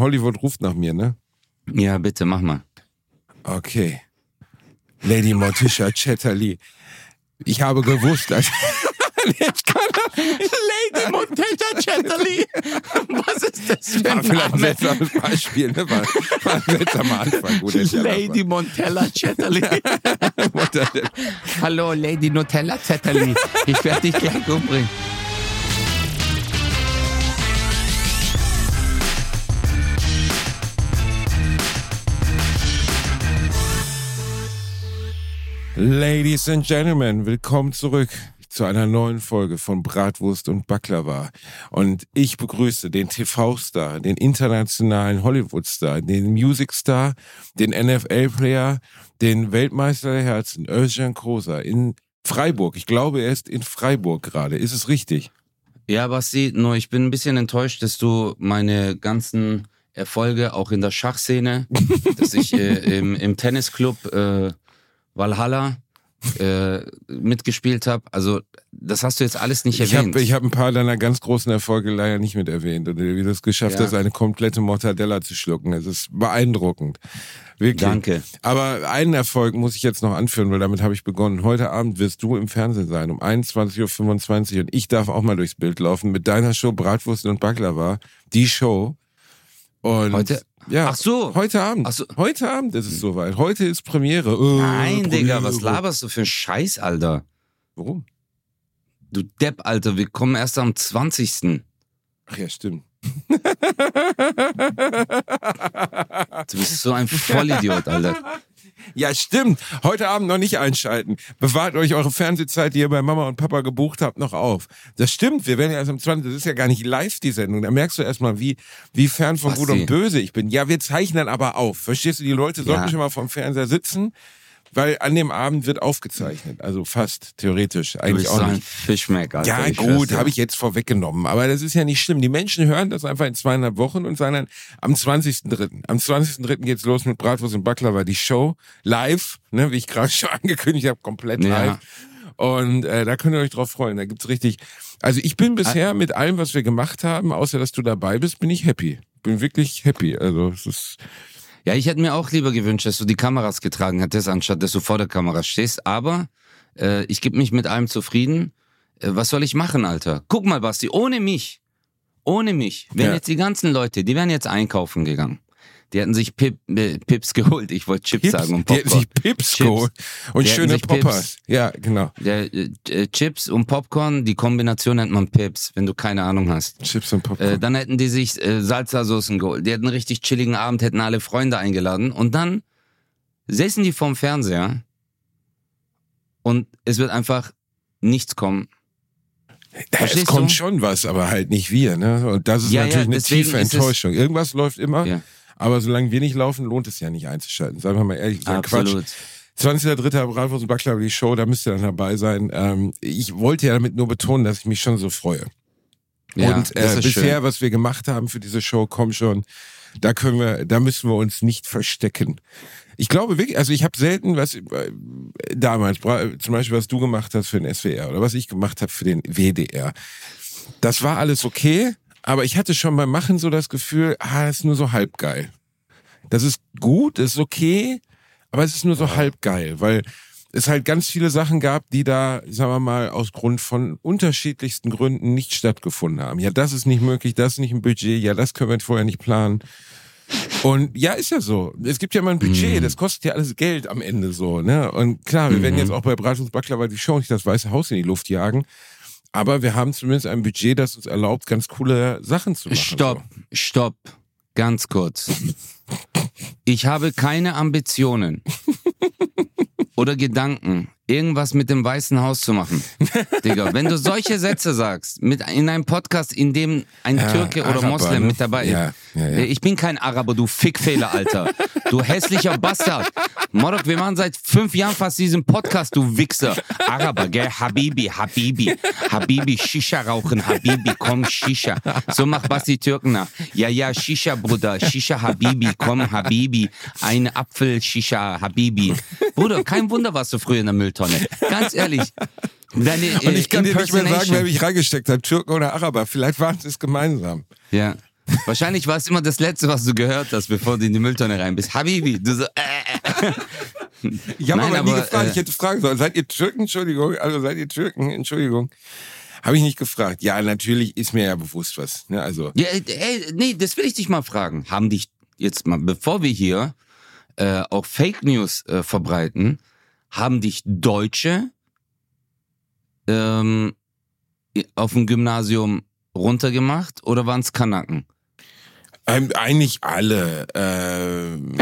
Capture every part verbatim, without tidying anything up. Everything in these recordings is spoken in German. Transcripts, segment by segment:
Hollywood ruft nach mir, ne? Ja, bitte, mach mal. Okay. Lady Morticia Chatterley. Ich habe gewusst, dass... Ich kann Lady Morticia Chatterley. Was ist das für ein war vielleicht ein Name? seltsames Beispiel, ne? War, war ein seltsamer Anfang. Gut, Lady Montella Chatterley. Hallo, Lady Nutella Chatterley. Ich werde dich gleich umbringen. Ladies and Gentlemen, willkommen zurück zu einer neuen Folge von Bratwurst und Baklava. Und ich begrüße den T V-Star, den internationalen Hollywood-Star, den Music-Star, den N F L-Player, den Weltmeister der Herzen, Özcan Kosa in Freiburg. Ich glaube, er ist in Freiburg gerade. Ist es richtig? Ja, Basti, nur ich bin ein bisschen enttäuscht, dass du meine ganzen Erfolge auch in der Schachszene, dass ich äh, im, im Tennisclub äh, Valhalla äh, mitgespielt habe. Also das hast du jetzt alles nicht ich erwähnt. Hab, ich habe ein paar deiner ganz großen Erfolge leider nicht mit erwähnt. Und wie du es geschafft Ja. hast, eine komplette Mortadella zu schlucken. Das ist beeindruckend. Wirklich. Danke. Aber einen Erfolg muss ich jetzt noch anführen, weil damit habe ich begonnen. Heute Abend wirst du im Fernsehen sein, um einundzwanzig Uhr fünfundzwanzig und ich darf auch mal durchs Bild laufen mit deiner Show Bratwurst und Baklava. Die Show. Und Heute? Ja, Ach so. heute Abend. Ach so. Heute Abend ist es soweit. Heute ist Premiere. Oh, Nein, Digga, Premiere. was laberst du für einen Scheiß, Alter? Warum? Du Depp, Alter, wir kommen erst am zwanzigsten Ach ja, stimmt. Du bist so ein Vollidiot, Alter. Ja, stimmt. Heute Abend noch nicht einschalten. Bewahrt euch eure Fernsehzeit, die ihr bei Mama und Papa gebucht habt, noch auf. Das stimmt. Wir werden ja erst am zwanzigsten Das ist ja gar nicht live, die Sendung. Da merkst du erstmal, wie, wie fern von Gut Basti. und Böse ich bin. Ja, wir zeichnen aber auf. Verstehst du? Die Leute sollten Ja. schon mal vom Fernseher sitzen, weil an dem Abend wird aufgezeichnet. Also fast, theoretisch. Du Eigentlich bist auch so ein nicht. Fischmeck, Alter. Ja, ich schwör's gut, dir. habe ich jetzt vorweggenommen. Aber das ist ja nicht schlimm. Die Menschen hören das einfach in zweieinhalb Wochen und sagen dann am zwanzigsten dritten Am zwanzigsten dritten geht's los mit Bratwurst und Baklava. Die Show live, ne, wie ich gerade schon angekündigt habe, komplett Ja. live. Und äh, da könnt ihr euch drauf freuen. Da gibt's richtig... Also ich bin bisher mit allem, was wir gemacht haben, außer dass du dabei bist, bin ich happy. Bin wirklich happy. Also es ist... Ja, ich hätte mir auch lieber gewünscht, dass du die Kameras getragen hättest, anstatt dass du vor der Kamera stehst. Aber äh, ich gebe mich mit allem zufrieden. Äh, was soll ich machen, Alter? Guck mal, Basti, ohne mich, ohne mich, wären Ja. jetzt die ganzen Leute, die wären jetzt einkaufen gegangen. Die hätten sich Pip, äh, Pips geholt. Ich wollte Chips Pips, sagen und die hätten Popcorn. sich Pips Chips. geholt. Und Die hätten schöne sich Poppers. Pips. Ja, genau. Der, äh, äh, Chips und Popcorn, die Kombination nennt man Pips, wenn du keine Ahnung hast. Chips und Popcorn. Äh, dann hätten die sich äh, Salsa-Soßen geholt. Die hätten einen richtig chilligen Abend, hätten alle Freunde eingeladen. Und dann säßen die vorm Fernseher und es wird einfach nichts kommen. es verstehst kommt du? schon was, aber halt nicht wir, ne? Und das ist Ja, natürlich ja, eine deswegen tiefe ist es- Enttäuschung. Irgendwas läuft immer, Ja. aber solange wir nicht laufen, lohnt es ja nicht einzuschalten. Sagen wir mal ehrlich, so ein Quatsch. Absolut. zwanzigster dritter Bratwurst und Baklava, die Show, da müsst ihr dann dabei sein. Ähm, ich wollte ja damit nur betonen, dass ich mich schon so freue. Ja, und das äh, ist bisher, schön. was wir gemacht haben für diese Show, komm schon, da können wir, da müssen wir uns nicht verstecken. Ich glaube wirklich, also ich habe selten was äh, damals, bra- zum Beispiel was du gemacht hast für den S W R oder was ich gemacht habe für den W D R. Das war alles okay, aber ich hatte schon beim Machen so das Gefühl, ah, das ist nur so halb geil. Das ist gut, das ist okay, aber es ist nur so halb geil, weil es halt ganz viele Sachen gab, die da, sagen wir mal, aus Grund von unterschiedlichsten Gründen nicht stattgefunden haben. Ja, das ist nicht möglich, das ist nicht ein Budget, ja, das können wir vorher nicht planen. Und ja, ist ja so. Es gibt ja mal ein Budget, Mhm. das kostet ja alles Geld am Ende so, ne? Und klar, wir werden Mhm. jetzt auch bei Bratwurst Baklava die Show nicht das Weiße Haus in die Luft jagen, aber wir haben zumindest ein Budget, das uns erlaubt, ganz coole Sachen zu machen. Stopp, stopp, ganz kurz. Ich habe keine Ambitionen oder Gedanken, irgendwas mit dem Weißen Haus zu machen. Digga, wenn du solche Sätze sagst, mit in einem Podcast, in dem ein Ja, Türke oder Araber, Moslem ne? mit dabei ist. Ja, ja, ja. Ich bin kein Araber, du Fickfehler, Alter. Du hässlicher Bastard. Morok, wir machen seit fünf Jahren fast diesen Podcast, du Wichser. Araber, gell? Habibi, Habibi. Habibi, Shisha rauchen, Habibi, komm, Shisha. So macht Basti Türken nach. Ja, ja, Shisha, Bruder, Shisha, Habibi, komm, Habibi. Ein Apfel, Shisha, Habibi. Bruder, kein Wunder, warst du früher in der Mülltonne. Ganz ehrlich. Deine, Und ich kann dir nicht mehr sagen, wer Impersonation. mich reingesteckt hat, Türken oder Araber. Vielleicht waren sie es gemeinsam. Ja. Wahrscheinlich war es immer das Letzte, was du gehört hast, bevor du in die Mülltonne rein bist. Habibi, du so, äh, äh. Ich habe aber, aber nie gefragt, äh, ich hätte fragen sollen, seid ihr Türken, Entschuldigung, also seid ihr Türken, Entschuldigung. Habe ich nicht gefragt. Ja, natürlich ist mir ja bewusst was. Ne? Also. Ja, ey, nee, das will ich dich mal fragen. Haben dich jetzt mal, bevor wir hier äh, auch Fake News äh, verbreiten, haben dich Deutsche ähm, auf dem Gymnasium runtergemacht oder waren es Kanaken? Ähm, eigentlich alle. Ähm,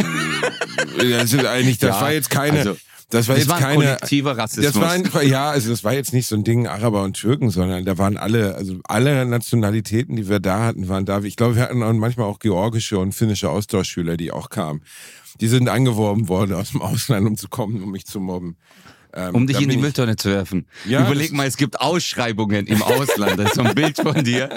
das ist eigentlich, das Ja, war jetzt keine. Also, das war das jetzt war ein keine. kollektiver Rassismus. Das war ein, ja, also das war jetzt nicht so ein Ding Araber und Türken, sondern da waren alle, also alle Nationalitäten, die wir da hatten, waren da. Ich glaube, wir hatten auch manchmal auch georgische und finnische Austauschschüler, die auch kamen. Die sind angeworben worden aus dem Ausland, um zu kommen, um mich zu mobben. Ähm, um dich in die ich, Mülltonne zu werfen. Ja, Überleg mal, es gibt Ausschreibungen im Ausland. Das ist so ein Bild von dir.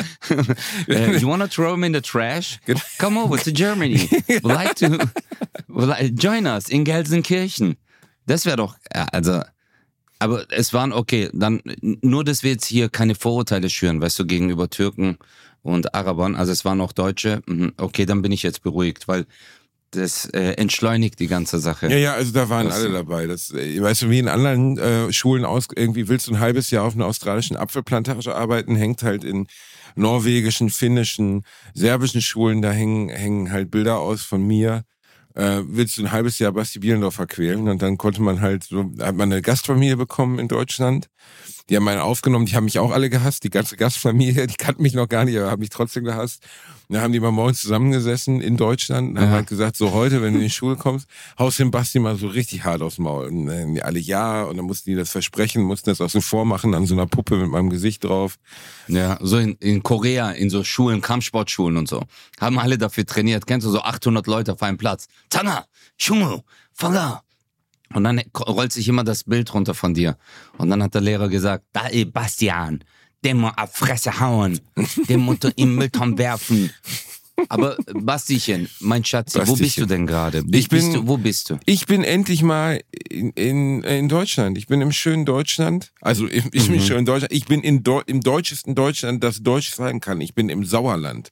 uh, you wanna throw him in the trash? Come over to Germany. Would like to would like, join us in Gelsenkirchen. Das wäre doch, ja, also, aber es waren, okay, dann, nur, dass wir jetzt hier keine Vorurteile schüren, weißt du, gegenüber Türken und Arabern, also es waren auch Deutsche, okay, dann bin ich jetzt beruhigt, weil das äh, entschleunigt die ganze Sache. Ja, ja, also da waren das, alle dabei. Das, äh, weißt du, wie in anderen äh, Schulen aus, irgendwie willst du ein halbes Jahr auf einer australischen Apfelplantage arbeiten, hängt halt in norwegischen, finnischen, serbischen Schulen, da hängen, hängen halt Bilder aus von mir. Äh, willst du ein halbes Jahr Basti Bielendorfer quälen? Und dann konnte man halt so, hat man eine Gastfamilie bekommen in Deutschland. Die haben einen aufgenommen, die haben mich auch alle gehasst, die ganze Gastfamilie, die kannten mich noch gar nicht, aber haben mich trotzdem gehasst. Und dann haben die mal morgens zusammengesessen in Deutschland und haben Ja. halt gesagt, so heute, wenn du in die Schule kommst, haust den Basti mal so richtig hart aufs Maul. Und dann alle ja, und dann mussten die das versprechen, mussten das auch so vormachen an so einer Puppe mit meinem Gesicht drauf. Ja, so in, in Korea, in so Schulen, Kampfsportschulen und so. Haben alle dafür trainiert. Kennst du so achthundert Leute auf einem Platz? Tana, Schumu, Fala. Und dann rollt sich immer das Bild runter von dir. Und dann hat der Lehrer gesagt, da ey Bastian, den muss auf Fresse hauen, den muss du im Müllton werfen. Aber Bastischen, mein Schatz, Bastischen. wo bist du denn gerade? Ich bin- bist du, wo bist du? Ich bin endlich mal in, in, in Deutschland. Ich bin im schönen Deutschland. Also ich, ich bin Mhm. schon in Deutschland. Ich bin in Deu im deutschesten Deutschland, das Deutsch sein kann. Ich bin im Sauerland.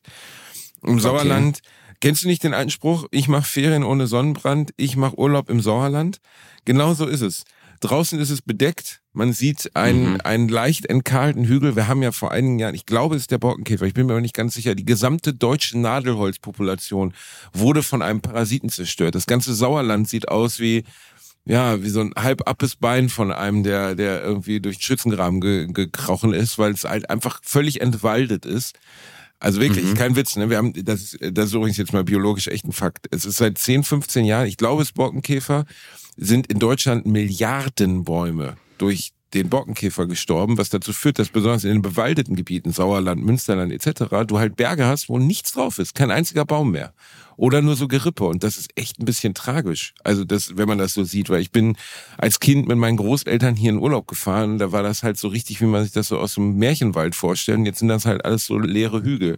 Im Sauerland. Kennst du nicht den alten Spruch? Ich mache Ferien ohne Sonnenbrand. Ich mache Urlaub im Sauerland. Genau so ist es. Draußen ist es bedeckt. Man sieht einen, Mhm. einen leicht entkahlten Hügel. Wir haben ja vor einigen Jahren, ich glaube, es ist der Borkenkäfer, ich bin mir aber nicht ganz sicher, die gesamte deutsche Nadelholzpopulation wurde von einem Parasiten zerstört. Das ganze Sauerland sieht aus wie, ja, wie so ein halb abes Bein von einem, der, der irgendwie durch den Schützengraben ge, gekrochen ist, weil es halt einfach völlig entwaldet ist. Also wirklich, Mhm. kein Witz, ne? Wir haben, das ist, das ist übrigens jetzt mal biologisch echt ein Fakt. Es ist seit zehn, fünfzehn Jahren, ich glaube, es Borkenkäfer, sind in Deutschland Milliarden Bäume durch den Borkenkäfer gestorben, was dazu führt, dass besonders in den bewaldeten Gebieten, Sauerland, Münsterland et cetera, du halt Berge hast, wo nichts drauf ist, kein einziger Baum mehr. Oder nur so Gerippe. Und das ist echt ein bisschen tragisch. Also das, wenn man das so sieht, weil ich bin als Kind mit meinen Großeltern hier in Urlaub gefahren und da war das halt so richtig, wie man sich das so aus dem Märchenwald vorstellt. Und jetzt sind das halt alles so leere Hügel.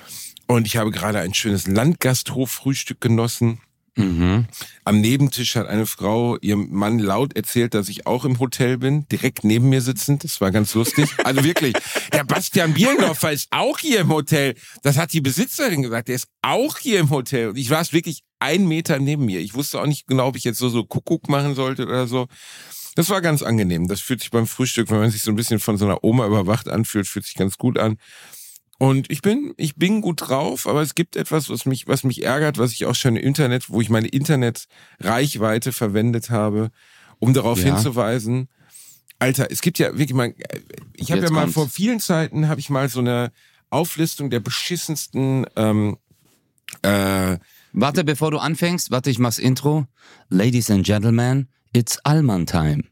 Und ich habe gerade ein schönes Landgasthof-Frühstück genossen. Mhm. Am Nebentisch hat eine Frau ihrem Mann laut erzählt, dass ich auch im Hotel bin, direkt neben mir sitzend. Das war ganz lustig. Also wirklich, der Bastian Bielendorfer ist auch hier im Hotel. Das hat die Besitzerin gesagt, der ist auch hier im Hotel. Und ich war es wirklich ein Meter neben mir. Ich wusste auch nicht genau, ob ich jetzt so, so Kuckuck machen sollte oder so. Das war ganz angenehm. Das fühlt sich beim Frühstück, wenn man sich so ein bisschen von so einer Oma überwacht anfühlt, fühlt sich ganz gut an. Und ich bin, ich bin gut drauf, aber es gibt etwas, was mich, was mich ärgert, was ich auch schon im Internet, wo ich meine Internetreichweite verwendet habe, um darauf Ja. hinzuweisen. Alter, es gibt ja wirklich mal, ich habe ja Jetzt mal kommt's. vor vielen Zeiten, habe ich mal so eine Auflistung der beschissensten, ähm, äh, Warte, bevor du anfängst, warte, ich mach's Intro. Ladies and Gentlemen, it's Alman Time.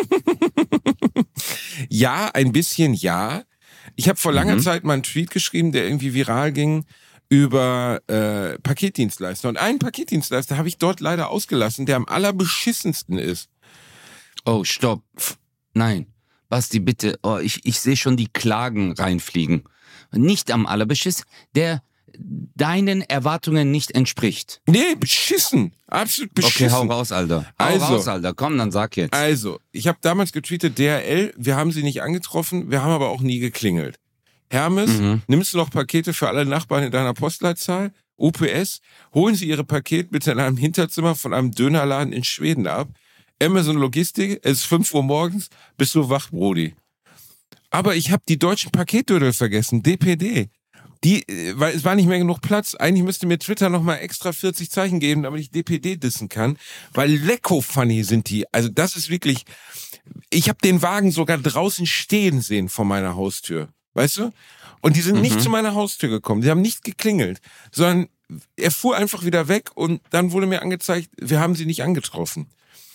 ja, ein bisschen ja. Ich habe vor langer Mhm. Zeit mal einen Tweet geschrieben, der irgendwie viral ging über äh, Paketdienstleister. Und einen Paketdienstleister habe ich dort leider ausgelassen, der am allerbeschissensten ist. Oh, stopp. Nein. Basti, bitte. Oh, ich, ich sehe schon die Klagen reinfliegen. Nicht am allerbeschiss, der deinen Erwartungen nicht entspricht. Nee, beschissen. Absolut beschissen. Okay, hau raus, Alter. Hau Also. raus, Alter. Komm, dann sag jetzt. Also, ich habe damals getweetet, D H L, wir haben sie nicht angetroffen, wir haben aber auch nie geklingelt. Hermes, Mhm. nimmst du noch Pakete für alle Nachbarn in deiner Postleitzahl? U P S, holen sie ihre Pakete bitte in einem Hinterzimmer von einem Dönerladen in Schweden ab. Amazon Logistik, es ist fünf Uhr morgens, bist du wach, Brody. Aber ich habe die deutschen Paketdödel vergessen, D P D. Die, weil es war nicht mehr genug Platz. Eigentlich müsste mir Twitter nochmal extra vierzig Zeichen geben, damit ich D P D dissen kann. Weil lecko funny sind die. Also das ist wirklich... Ich habe den Wagen sogar draußen stehen sehen vor meiner Haustür. Weißt du? Und die sind mhm. nicht zu meiner Haustür gekommen. Die haben nicht geklingelt. Sondern er fuhr einfach wieder weg und dann wurde mir angezeigt, wir haben sie nicht angetroffen.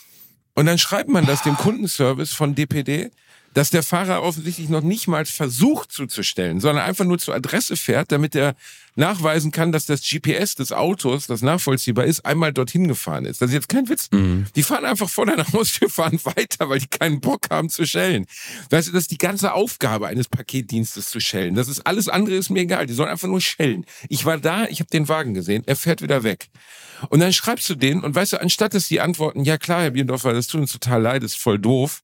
Und dann schreibt man das dem Kundenservice von D P D, dass der Fahrer offensichtlich noch nicht mal versucht zuzustellen, sondern einfach nur zur Adresse fährt, damit er nachweisen kann, dass das G P S des Autos, das nachvollziehbar ist, einmal dorthin gefahren ist. Das ist jetzt kein Witz. Mhm. Die fahren einfach vor deiner Haustür, fahren weiter, weil die keinen Bock haben zu schellen. Weißt du, das ist die ganze Aufgabe eines Paketdienstes zu schellen. Das ist alles andere ist mir egal. Die sollen einfach nur schellen. Ich war da, ich habe den Wagen gesehen, er fährt wieder weg. Und dann schreibst du denen und weißt du, anstatt dass die antworten, ja klar, Herr Biendorfer, das tut uns total leid, ist voll doof.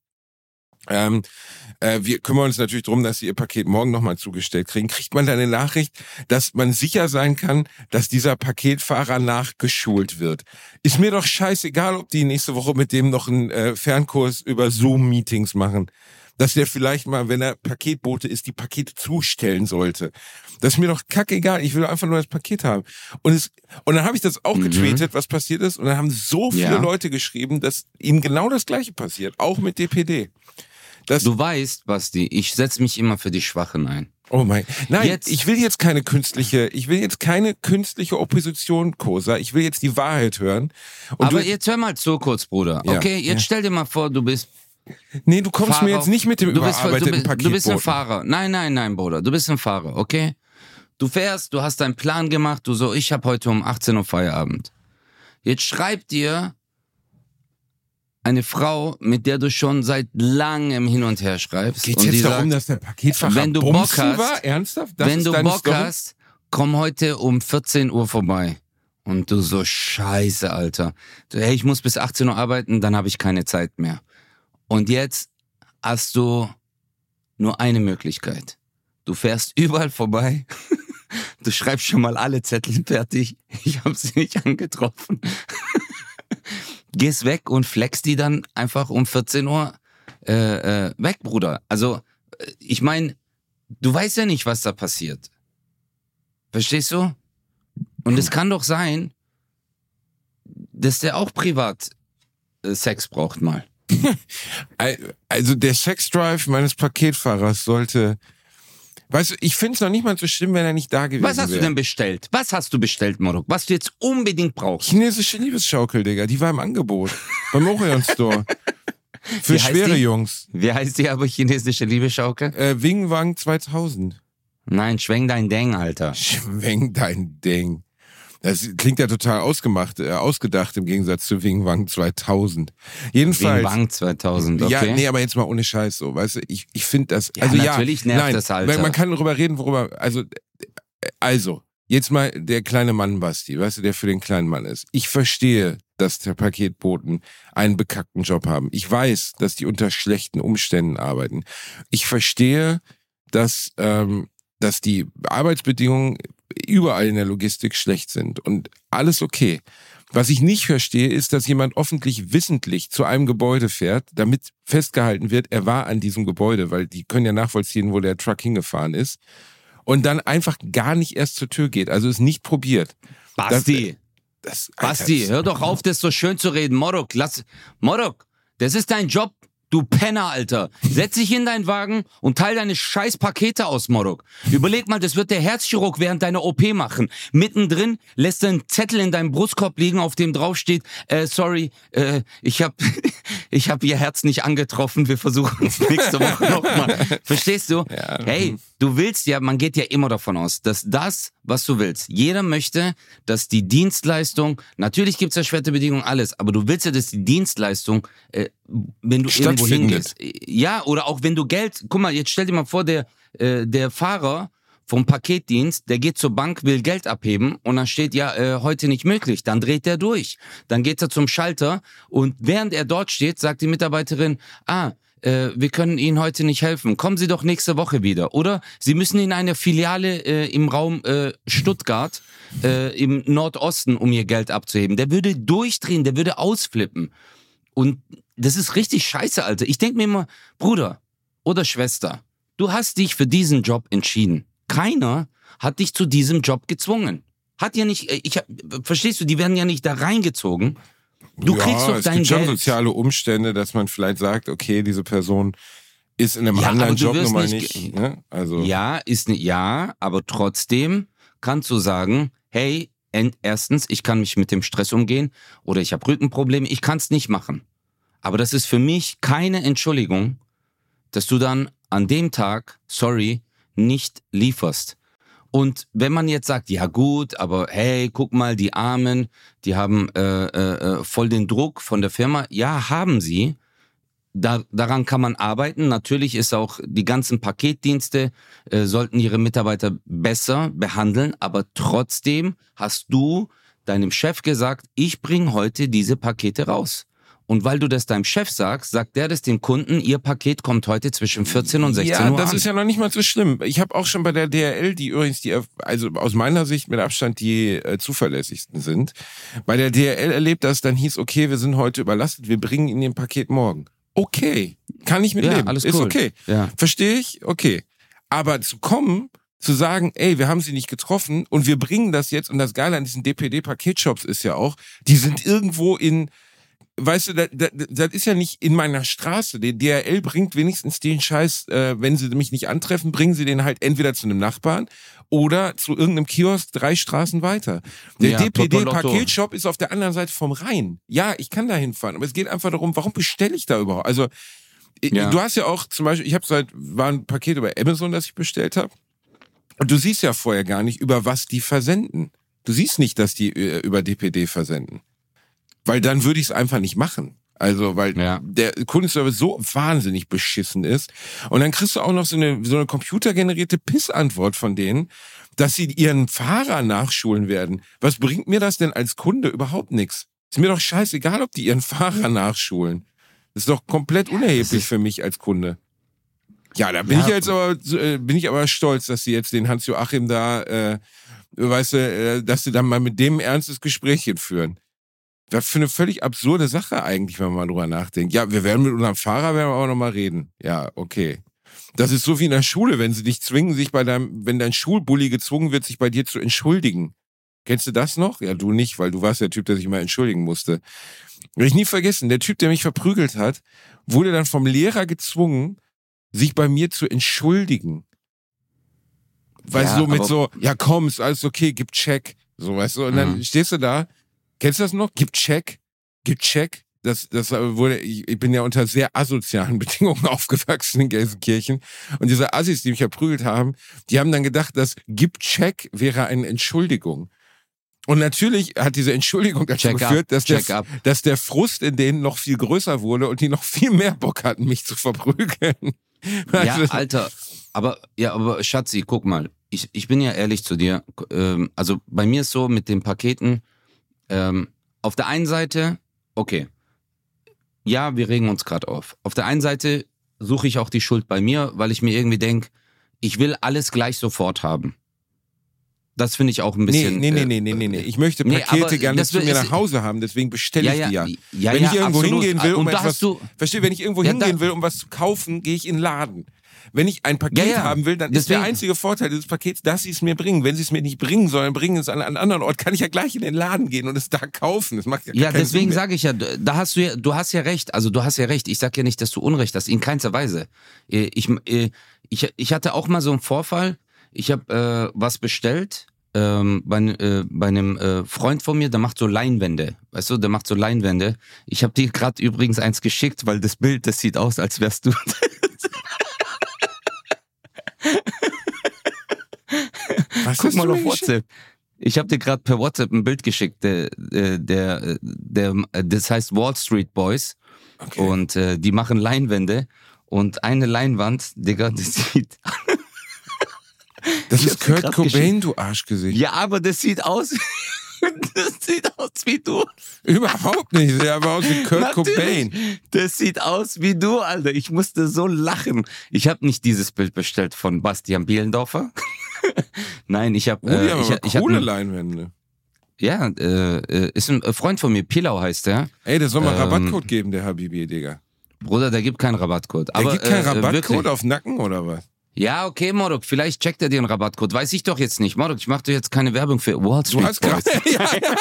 Ähm, äh, wir kümmern uns natürlich darum, dass sie ihr Paket morgen nochmal zugestellt kriegen. Kriegt man dann eine Nachricht, dass man sicher sein kann, dass dieser Paketfahrer nachgeschult wird. Ist mir doch scheißegal, ob die nächste Woche mit dem noch einen äh, Fernkurs über Zoom-Meetings machen. Dass der vielleicht mal, wenn er Paketbote ist, die Pakete zustellen sollte. Das ist mir doch kackegal. Ich will einfach nur das Paket haben. Und es, und dann habe ich das auch getweetet, mhm. was passiert ist. Und dann haben so viele ja. Leute geschrieben, dass ihnen genau das Gleiche passiert. Auch mit D P D. Das du weißt, Basti, ich setze mich immer für die Schwachen ein. Oh mein, nein, jetzt, ich will jetzt keine künstliche, ich will jetzt keine künstliche Opposition, Kosa. Ich will jetzt die Wahrheit hören. Und aber du, jetzt hör mal zu kurz, Bruder. Ja, okay, jetzt ja. stell dir mal vor, du bist Nee, du kommst Fahrer, mir jetzt nicht mit dem du bist, überarbeiteten du, bist, Paket. Du bist ein Fahrer. Nein, nein, nein, Bruder. Du bist ein Fahrer, okay? Du fährst, du hast deinen Plan gemacht, du so, ich habe heute um achtzehn Uhr Feierabend. Jetzt schreibt dir eine Frau, mit der du schon seit langem hin und her schreibst. Geht's und jetzt die darum, sagt, dass der Paketfahrer wenn du Bock hast, war? Ernsthaft? Das wenn ist du deine Bock Story? hast, komm heute um vierzehn Uhr vorbei. Und du so, scheiße, Alter. Du, hey, ich muss bis achtzehn Uhr arbeiten, dann habe ich keine Zeit mehr. Und jetzt hast du nur eine Möglichkeit. Du fährst überall vorbei. Du schreibst schon mal alle Zettel fertig. Ich habe sie nicht angetroffen. Gehst weg und flexst die dann einfach um vierzehn Uhr äh, äh, weg, Bruder. Also, ich meine, du weißt ja nicht, was da passiert. Verstehst du? Und es kann doch sein, dass der auch privat äh, Sex braucht mal. Also der Sexdrive meines Paketfahrers sollte... Weißt du, ich finde es noch nicht mal so schlimm, wenn er nicht da gewesen wäre. Was hast wär. du denn bestellt? Was hast du bestellt, Morok? Was du jetzt unbedingt brauchst? Chinesische Liebesschaukel, Digga. Die war im Angebot. Beim Orion Store. Für Wie schwere die? Jungs. Wie heißt die aber chinesische Liebesschaukel? Äh, Wing Wang zweitausend. Nein, schwenk dein Ding, Alter. Schwenk dein Ding. Das klingt ja total ausgemacht, äh, ausgedacht im Gegensatz zu Wing Wang zweitausend. Jedenfalls. Wing Wang zweitausend, okay. Ja, nee, aber jetzt mal ohne Scheiß so, weißt du, ich, ich finde das, ja, also natürlich ja, nervt nein, das, Alter. Man kann darüber reden, worüber, also, also, jetzt mal der kleine Mann Basti, weißt du, der für den kleinen Mann ist. Ich verstehe, dass der Paketboten einen bekackten Job haben. Ich weiß, dass die unter schlechten Umständen arbeiten. Ich verstehe, dass, ähm, dass die Arbeitsbedingungen überall in der Logistik schlecht sind und alles okay. Was ich nicht verstehe, ist, dass jemand offentlich wissentlich zu einem Gebäude fährt, damit festgehalten wird, er war an diesem Gebäude, weil die können ja nachvollziehen, wo der Truck hingefahren ist, und dann einfach gar nicht erst zur Tür geht, also es nicht probiert. Basti, das, das, Basti, das, hör doch auf, das so schön zu reden. Morok, lass, Morok, das ist dein Job. Du Penner, Alter. Setz dich in deinen Wagen und teil deine scheiß Pakete aus, Morok. Überleg mal, das wird der Herzchirurg während deiner O P machen. Mittendrin lässt er einen Zettel in deinem Brustkorb liegen, auf dem draufsteht, äh, sorry, äh, ich hab, ich hab ihr Herz nicht angetroffen, wir versuchen es nächste Woche nochmal. Verstehst du? Ja. Hey, du willst ja, man geht ja immer davon aus, dass das, was du willst, jeder möchte, dass die Dienstleistung, natürlich gibt's erschwerte Bedingungen, alles, aber du willst ja, dass die Dienstleistung, äh, wenn du irgendwo hingehst. Ja, oder auch wenn du Geld, guck mal, jetzt stell dir mal vor, der, äh, der Fahrer vom Paketdienst, der geht zur Bank, will Geld abheben und dann steht, ja, äh, heute nicht möglich. Dann dreht er durch. Dann geht er zum Schalter und während er dort steht, sagt die Mitarbeiterin, ah, äh, wir können Ihnen heute nicht helfen. Kommen Sie doch nächste Woche wieder. Oder Sie müssen in eine Filiale äh, im Raum äh, Stuttgart, äh, im Nordosten, um Ihr Geld abzuheben. Der würde durchdrehen, der würde ausflippen. Und das ist richtig scheiße, Alter. Ich denke mir immer, Bruder oder Schwester, du hast dich für diesen Job entschieden. Keiner hat dich zu diesem Job gezwungen. Hat ja nicht, ich, verstehst du, die werden ja nicht da reingezogen. Du ja, kriegst doch es dein gibt schon Geld. soziale Umstände, dass man vielleicht sagt, okay, diese Person ist in einem Ja, anderen aber du Job wirst nun mal nicht nicht. Ne? Also Ja, ist nicht, ja, aber trotzdem kannst du sagen, hey, ent- erstens, ich kann mich mit dem Stress umgehen oder ich habe Rückenprobleme, ich kann es nicht machen. Aber das ist für mich keine Entschuldigung, dass du dann an dem Tag, sorry, nicht lieferst. Und wenn man jetzt sagt, ja gut, aber hey, guck mal, die Armen, die haben äh, äh, voll den Druck von der Firma. Ja, haben sie. Da, daran kann man arbeiten. Natürlich ist auch, die ganzen Paketdienste äh, sollten ihre Mitarbeiter besser behandeln, aber trotzdem hast du deinem Chef gesagt, ich bringe heute diese Pakete raus. Und weil du das deinem Chef sagst, sagt der das dem Kunden, ihr Paket kommt heute zwischen vierzehn und sechzehn ja, Uhr das an. ist ja noch nicht mal so schlimm. Ich habe auch schon bei der D H L, die übrigens die, also aus meiner Sicht mit Abstand die äh, zuverlässigsten sind, bei der D H L erlebt, dass es dann hieß, okay, wir sind heute überlastet, wir bringen Ihnen Ihr Paket morgen. Okay, kann ich mit Ja, leben, alles ist cool. okay. Ja. Verstehe ich? Okay. Aber zu kommen, zu sagen, ey, wir haben sie nicht getroffen und wir bringen das jetzt, und das Geile an diesen D P D-Paketshops ist ja auch, die sind irgendwo in, weißt du, das, das, das ist ja nicht in meiner Straße. Die D H L bringt wenigstens den Scheiß, äh, wenn sie mich nicht antreffen, bringen sie den halt entweder zu einem Nachbarn oder zu irgendeinem Kiosk drei Straßen weiter. Der Ja, D P Totolotto. D-Paketshop ist auf der anderen Seite vom Rhein. Ja, ich kann da hinfahren, aber es geht einfach darum, warum bestelle ich da überhaupt? Also, Ja. du hast ja auch zum Beispiel, ich habe seit, war ein Paket über Amazon, das ich bestellt habe. Und du siehst ja vorher gar nicht, über was die versenden. Du siehst nicht, dass die äh, über D P D versenden. Weil dann würde ich es einfach nicht machen. Also, weil Ja. der Kundenservice so wahnsinnig beschissen ist. Und dann kriegst du auch noch so eine, so eine computergenerierte Pissantwort von denen, dass sie ihren Fahrer nachschulen werden. Was bringt mir das denn als Kunde? Überhaupt nichts. Ist mir doch scheißegal, ob die ihren Fahrer nachschulen. Das ist doch komplett unerheblich ist- für mich als Kunde. Ja, da bin Ja. ich jetzt aber, äh, bin ich aber stolz, dass sie jetzt den Hans-Joachim da, äh, weißt du, äh, dass sie dann mal mit dem ein ernstes Gesprächchen führen. Was für eine völlig absurde Sache eigentlich, wenn man mal drüber nachdenkt. Ja, wir werden mit unserem Fahrer werden wir aber noch mal reden. Ja, okay. Das ist so wie in der Schule, wenn sie dich zwingen, sich bei deinem, wenn dein Schulbully gezwungen wird, sich bei dir zu entschuldigen. Kennst du das noch? Ja, du nicht, weil du warst der Typ, der sich immer entschuldigen musste. Will ich nie vergessen, der Typ, der mich verprügelt hat, wurde dann vom Lehrer gezwungen, sich bei mir zu entschuldigen. Weißt Ja, du, so mit aber- so, ja komm, ist alles okay, gib Check. So, weißt du, und dann Mhm. stehst du da, kennst du das noch? Gib Check, gib Check. Das, das wurde, ich, ich bin ja unter sehr asozialen Bedingungen aufgewachsen in Gelsenkirchen. Und diese Assis, die mich verprügelt haben, die haben dann gedacht, dass gib Check wäre eine Entschuldigung. Und natürlich hat diese Entschuldigung dazu Check up, geführt, dass der, check up. dass der Frust in denen noch viel größer wurde und die noch viel mehr Bock hatten, mich zu verprügeln. Ja, Also, Alter, aber, ja, aber Schatzi, guck mal, ich, ich bin ja ehrlich zu dir, ähm, also bei mir ist so mit den Paketen, ähm, auf der einen Seite, okay, ja, wir regen uns gerade auf. Auf der einen Seite suche ich auch die Schuld bei mir, weil ich mir irgendwie denke, ich will alles gleich sofort haben. Das finde ich auch ein nee, bisschen... nee, nee, äh, nee, nee, nee, nee. Ich möchte nee, Pakete aber gerne das zu mir ist- nach Hause haben, deswegen bestelle ja, ich ja, die ja. ja, wenn ja, ich irgendwo absolut. hingehen will, um Und da etwas, hast du, verstehe, wenn ich irgendwo Ja, hingehen da- will, um was zu kaufen, gehe ich in den Laden. Wenn ich ein Paket Ja, ja. haben will, dann ist Deswegen- der einzige Vorteil dieses Pakets, dass sie es mir bringen. Wenn sie es mir nicht bringen sollen, bringen es an einen anderen Ort, kann ich ja gleich in den Laden gehen und es da kaufen. Das macht ja, Ja, keinen deswegen Sinn mehr. sage ich ja, da hast du ja, du hast ja recht. Also du hast ja recht. Ich sag ja nicht, dass du Unrecht hast, in keinster Weise. Äh, Ich, äh, ich, ich hatte auch mal so einen Vorfall. Ich habe äh, was bestellt ähm, bei, äh, bei einem äh, Freund von mir, der macht so Leinwände. Weißt du, der macht so Leinwände. Ich habe dir gerade übrigens eins geschickt, weil das Bild, das sieht aus, als wärst du. Was Guck hast mal du auf mir geschickt? WhatsApp. Ich habe dir gerade per WhatsApp ein Bild geschickt, der, der, der, der, das heißt Wall Street Boys. Okay. Und äh, die machen Leinwände. Und eine Leinwand, Digga, das sieht... Das Ich ist hab's dir Kurt grad Cobain, geschickt. du Arschgesicht. Ja, aber das sieht aus... das sieht aus wie du. Überhaupt nicht. Sieht aber aus wie Kurt Cobain. Das sieht aus wie du, Alter. Ich musste so lachen. Ich habe nicht dieses Bild bestellt von Bastian Bielendorfer. Nein, ich habe... Oh, die äh, haben ich, aber ich hab coole ein- Leinwände. Ja, äh, ist ein Freund von mir, Pilau heißt der. Ey, der soll mal Ähm, Rabattcode geben, der Habibi, Digga. Bruder, der gibt keinen Rabattcode. Der Aber, gibt keinen äh, Rabattcode wirklich. auf Nacken oder was? Ja, okay, Morok, vielleicht checkt er dir einen Rabattcode. Weiß ich doch jetzt nicht. Morok, ich mache dir jetzt keine Werbung für Wall Du Street hast Boys. gerade... ja, ja.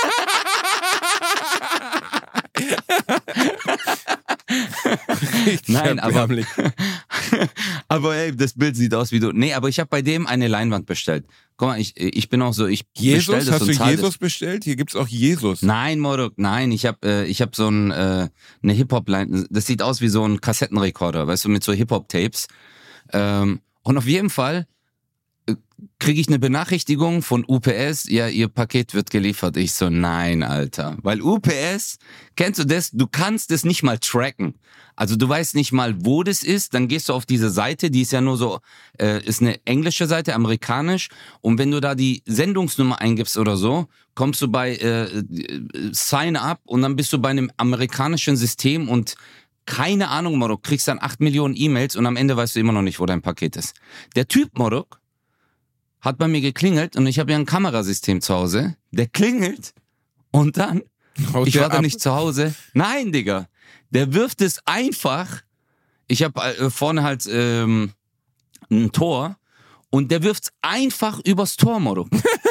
Richtig Nein, aber, erbärmlich. aber ey, das Bild sieht aus wie du. Nee, aber ich habe bei dem eine Leinwand bestellt. Guck mal, ich, ich bin auch so, ich bestell Jesus, das hast und du zahl Jesus das. bestellt? Hier gibt's auch Jesus. Nein, Morok, nein, ich habe äh, ich hab so ein, äh, eine Hip-Hop-Line, das sieht aus wie so ein Kassettenrekorder, weißt du, mit so Hip-Hop-Tapes. Ähm, und auf jeden Fall kriege ich eine Benachrichtigung von U P S, ja, ihr Paket wird geliefert. Ich so, nein, Alter. Weil U P S, kennst du das? Du kannst es nicht mal tracken. Also du weißt nicht mal, wo das ist. Dann gehst du auf diese Seite, die ist ja nur so, äh, ist eine englische Seite, amerikanisch. Und wenn du da die Sendungsnummer eingibst oder so, kommst du bei äh, Sign Up und dann bist du bei einem amerikanischen System und keine Ahnung, Morok, kriegst dann acht Millionen E-Mails und am Ende weißt du immer noch nicht, wo dein Paket ist. Der Typ, Morok, hat bei mir geklingelt und ich habe ja ein Kamerasystem zu Hause. Der klingelt und dann, Haut ich der war da ab? nicht zu Hause. Nein, Digga. Der wirft es einfach. Ich habe äh, vorne halt ähm, ein Tor und der wirft es einfach übers Tor, Moro.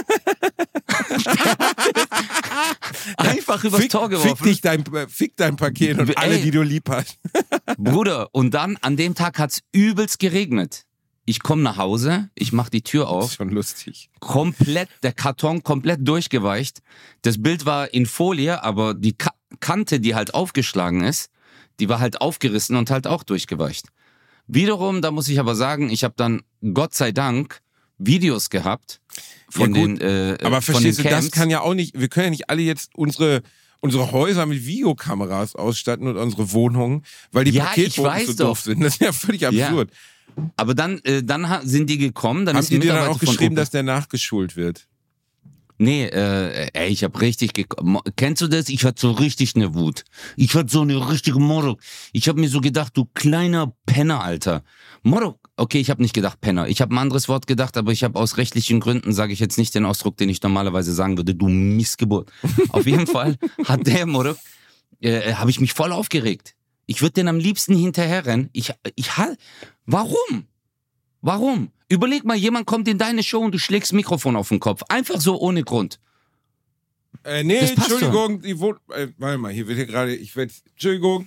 Einfach übers Fick, Tor fick, geworfen. dich dein, fick dein Paket und Ey. alle, die du lieb hast. Bruder, und dann an dem Tag hat's übelst geregnet. Ich komme nach Hause, ich mach die Tür Das auf. ist schon lustig. Komplett, der Karton komplett durchgeweicht. Das Bild war in Folie, aber die Ka- Kante, die halt aufgeschlagen ist, die war halt aufgerissen und halt auch durchgeweicht. Wiederum, da muss ich aber sagen, ich habe dann Gott sei Dank Videos gehabt von Ja, gut, den äh, Aber von verstehst den du, das Camps. kann ja auch nicht, wir können ja nicht alle jetzt unsere, unsere Häuser mit Videokameras ausstatten und unsere Wohnungen, weil die Ja, ich Paketboten weiß so doch. doof sind. Das ist ja völlig Ja. absurd. Aber dann, äh, dann ha- sind die gekommen, dann Haben ist ein die dir dann Mitarbeiter auch geschrieben, von dass der nachgeschult wird? Nee, äh, ey, ich hab richtig gek- Mo- Kennst du das? Ich hatte so richtig eine Wut. Ich hatte so eine richtige Morok. Ich hab mir so gedacht, du kleiner Penner, Alter. Morok. Okay, ich hab nicht gedacht Penner. Ich hab ein anderes Wort gedacht, aber ich hab aus rechtlichen Gründen, sage ich jetzt nicht den Ausdruck, den ich normalerweise sagen würde, du Missgeburt. Auf jeden Fall hat der Morok, äh, habe ich mich voll aufgeregt. Ich würde den am liebsten hinterherrennen. Ich, ich halt, warum? Warum? Überleg mal, jemand kommt in deine Show und du schlägst das Mikrofon auf den Kopf. Einfach so ohne Grund. Äh, nee, Das passt Entschuldigung, die Wohn äh, warte mal, hier wird hier gerade, ich werde, Entschuldigung.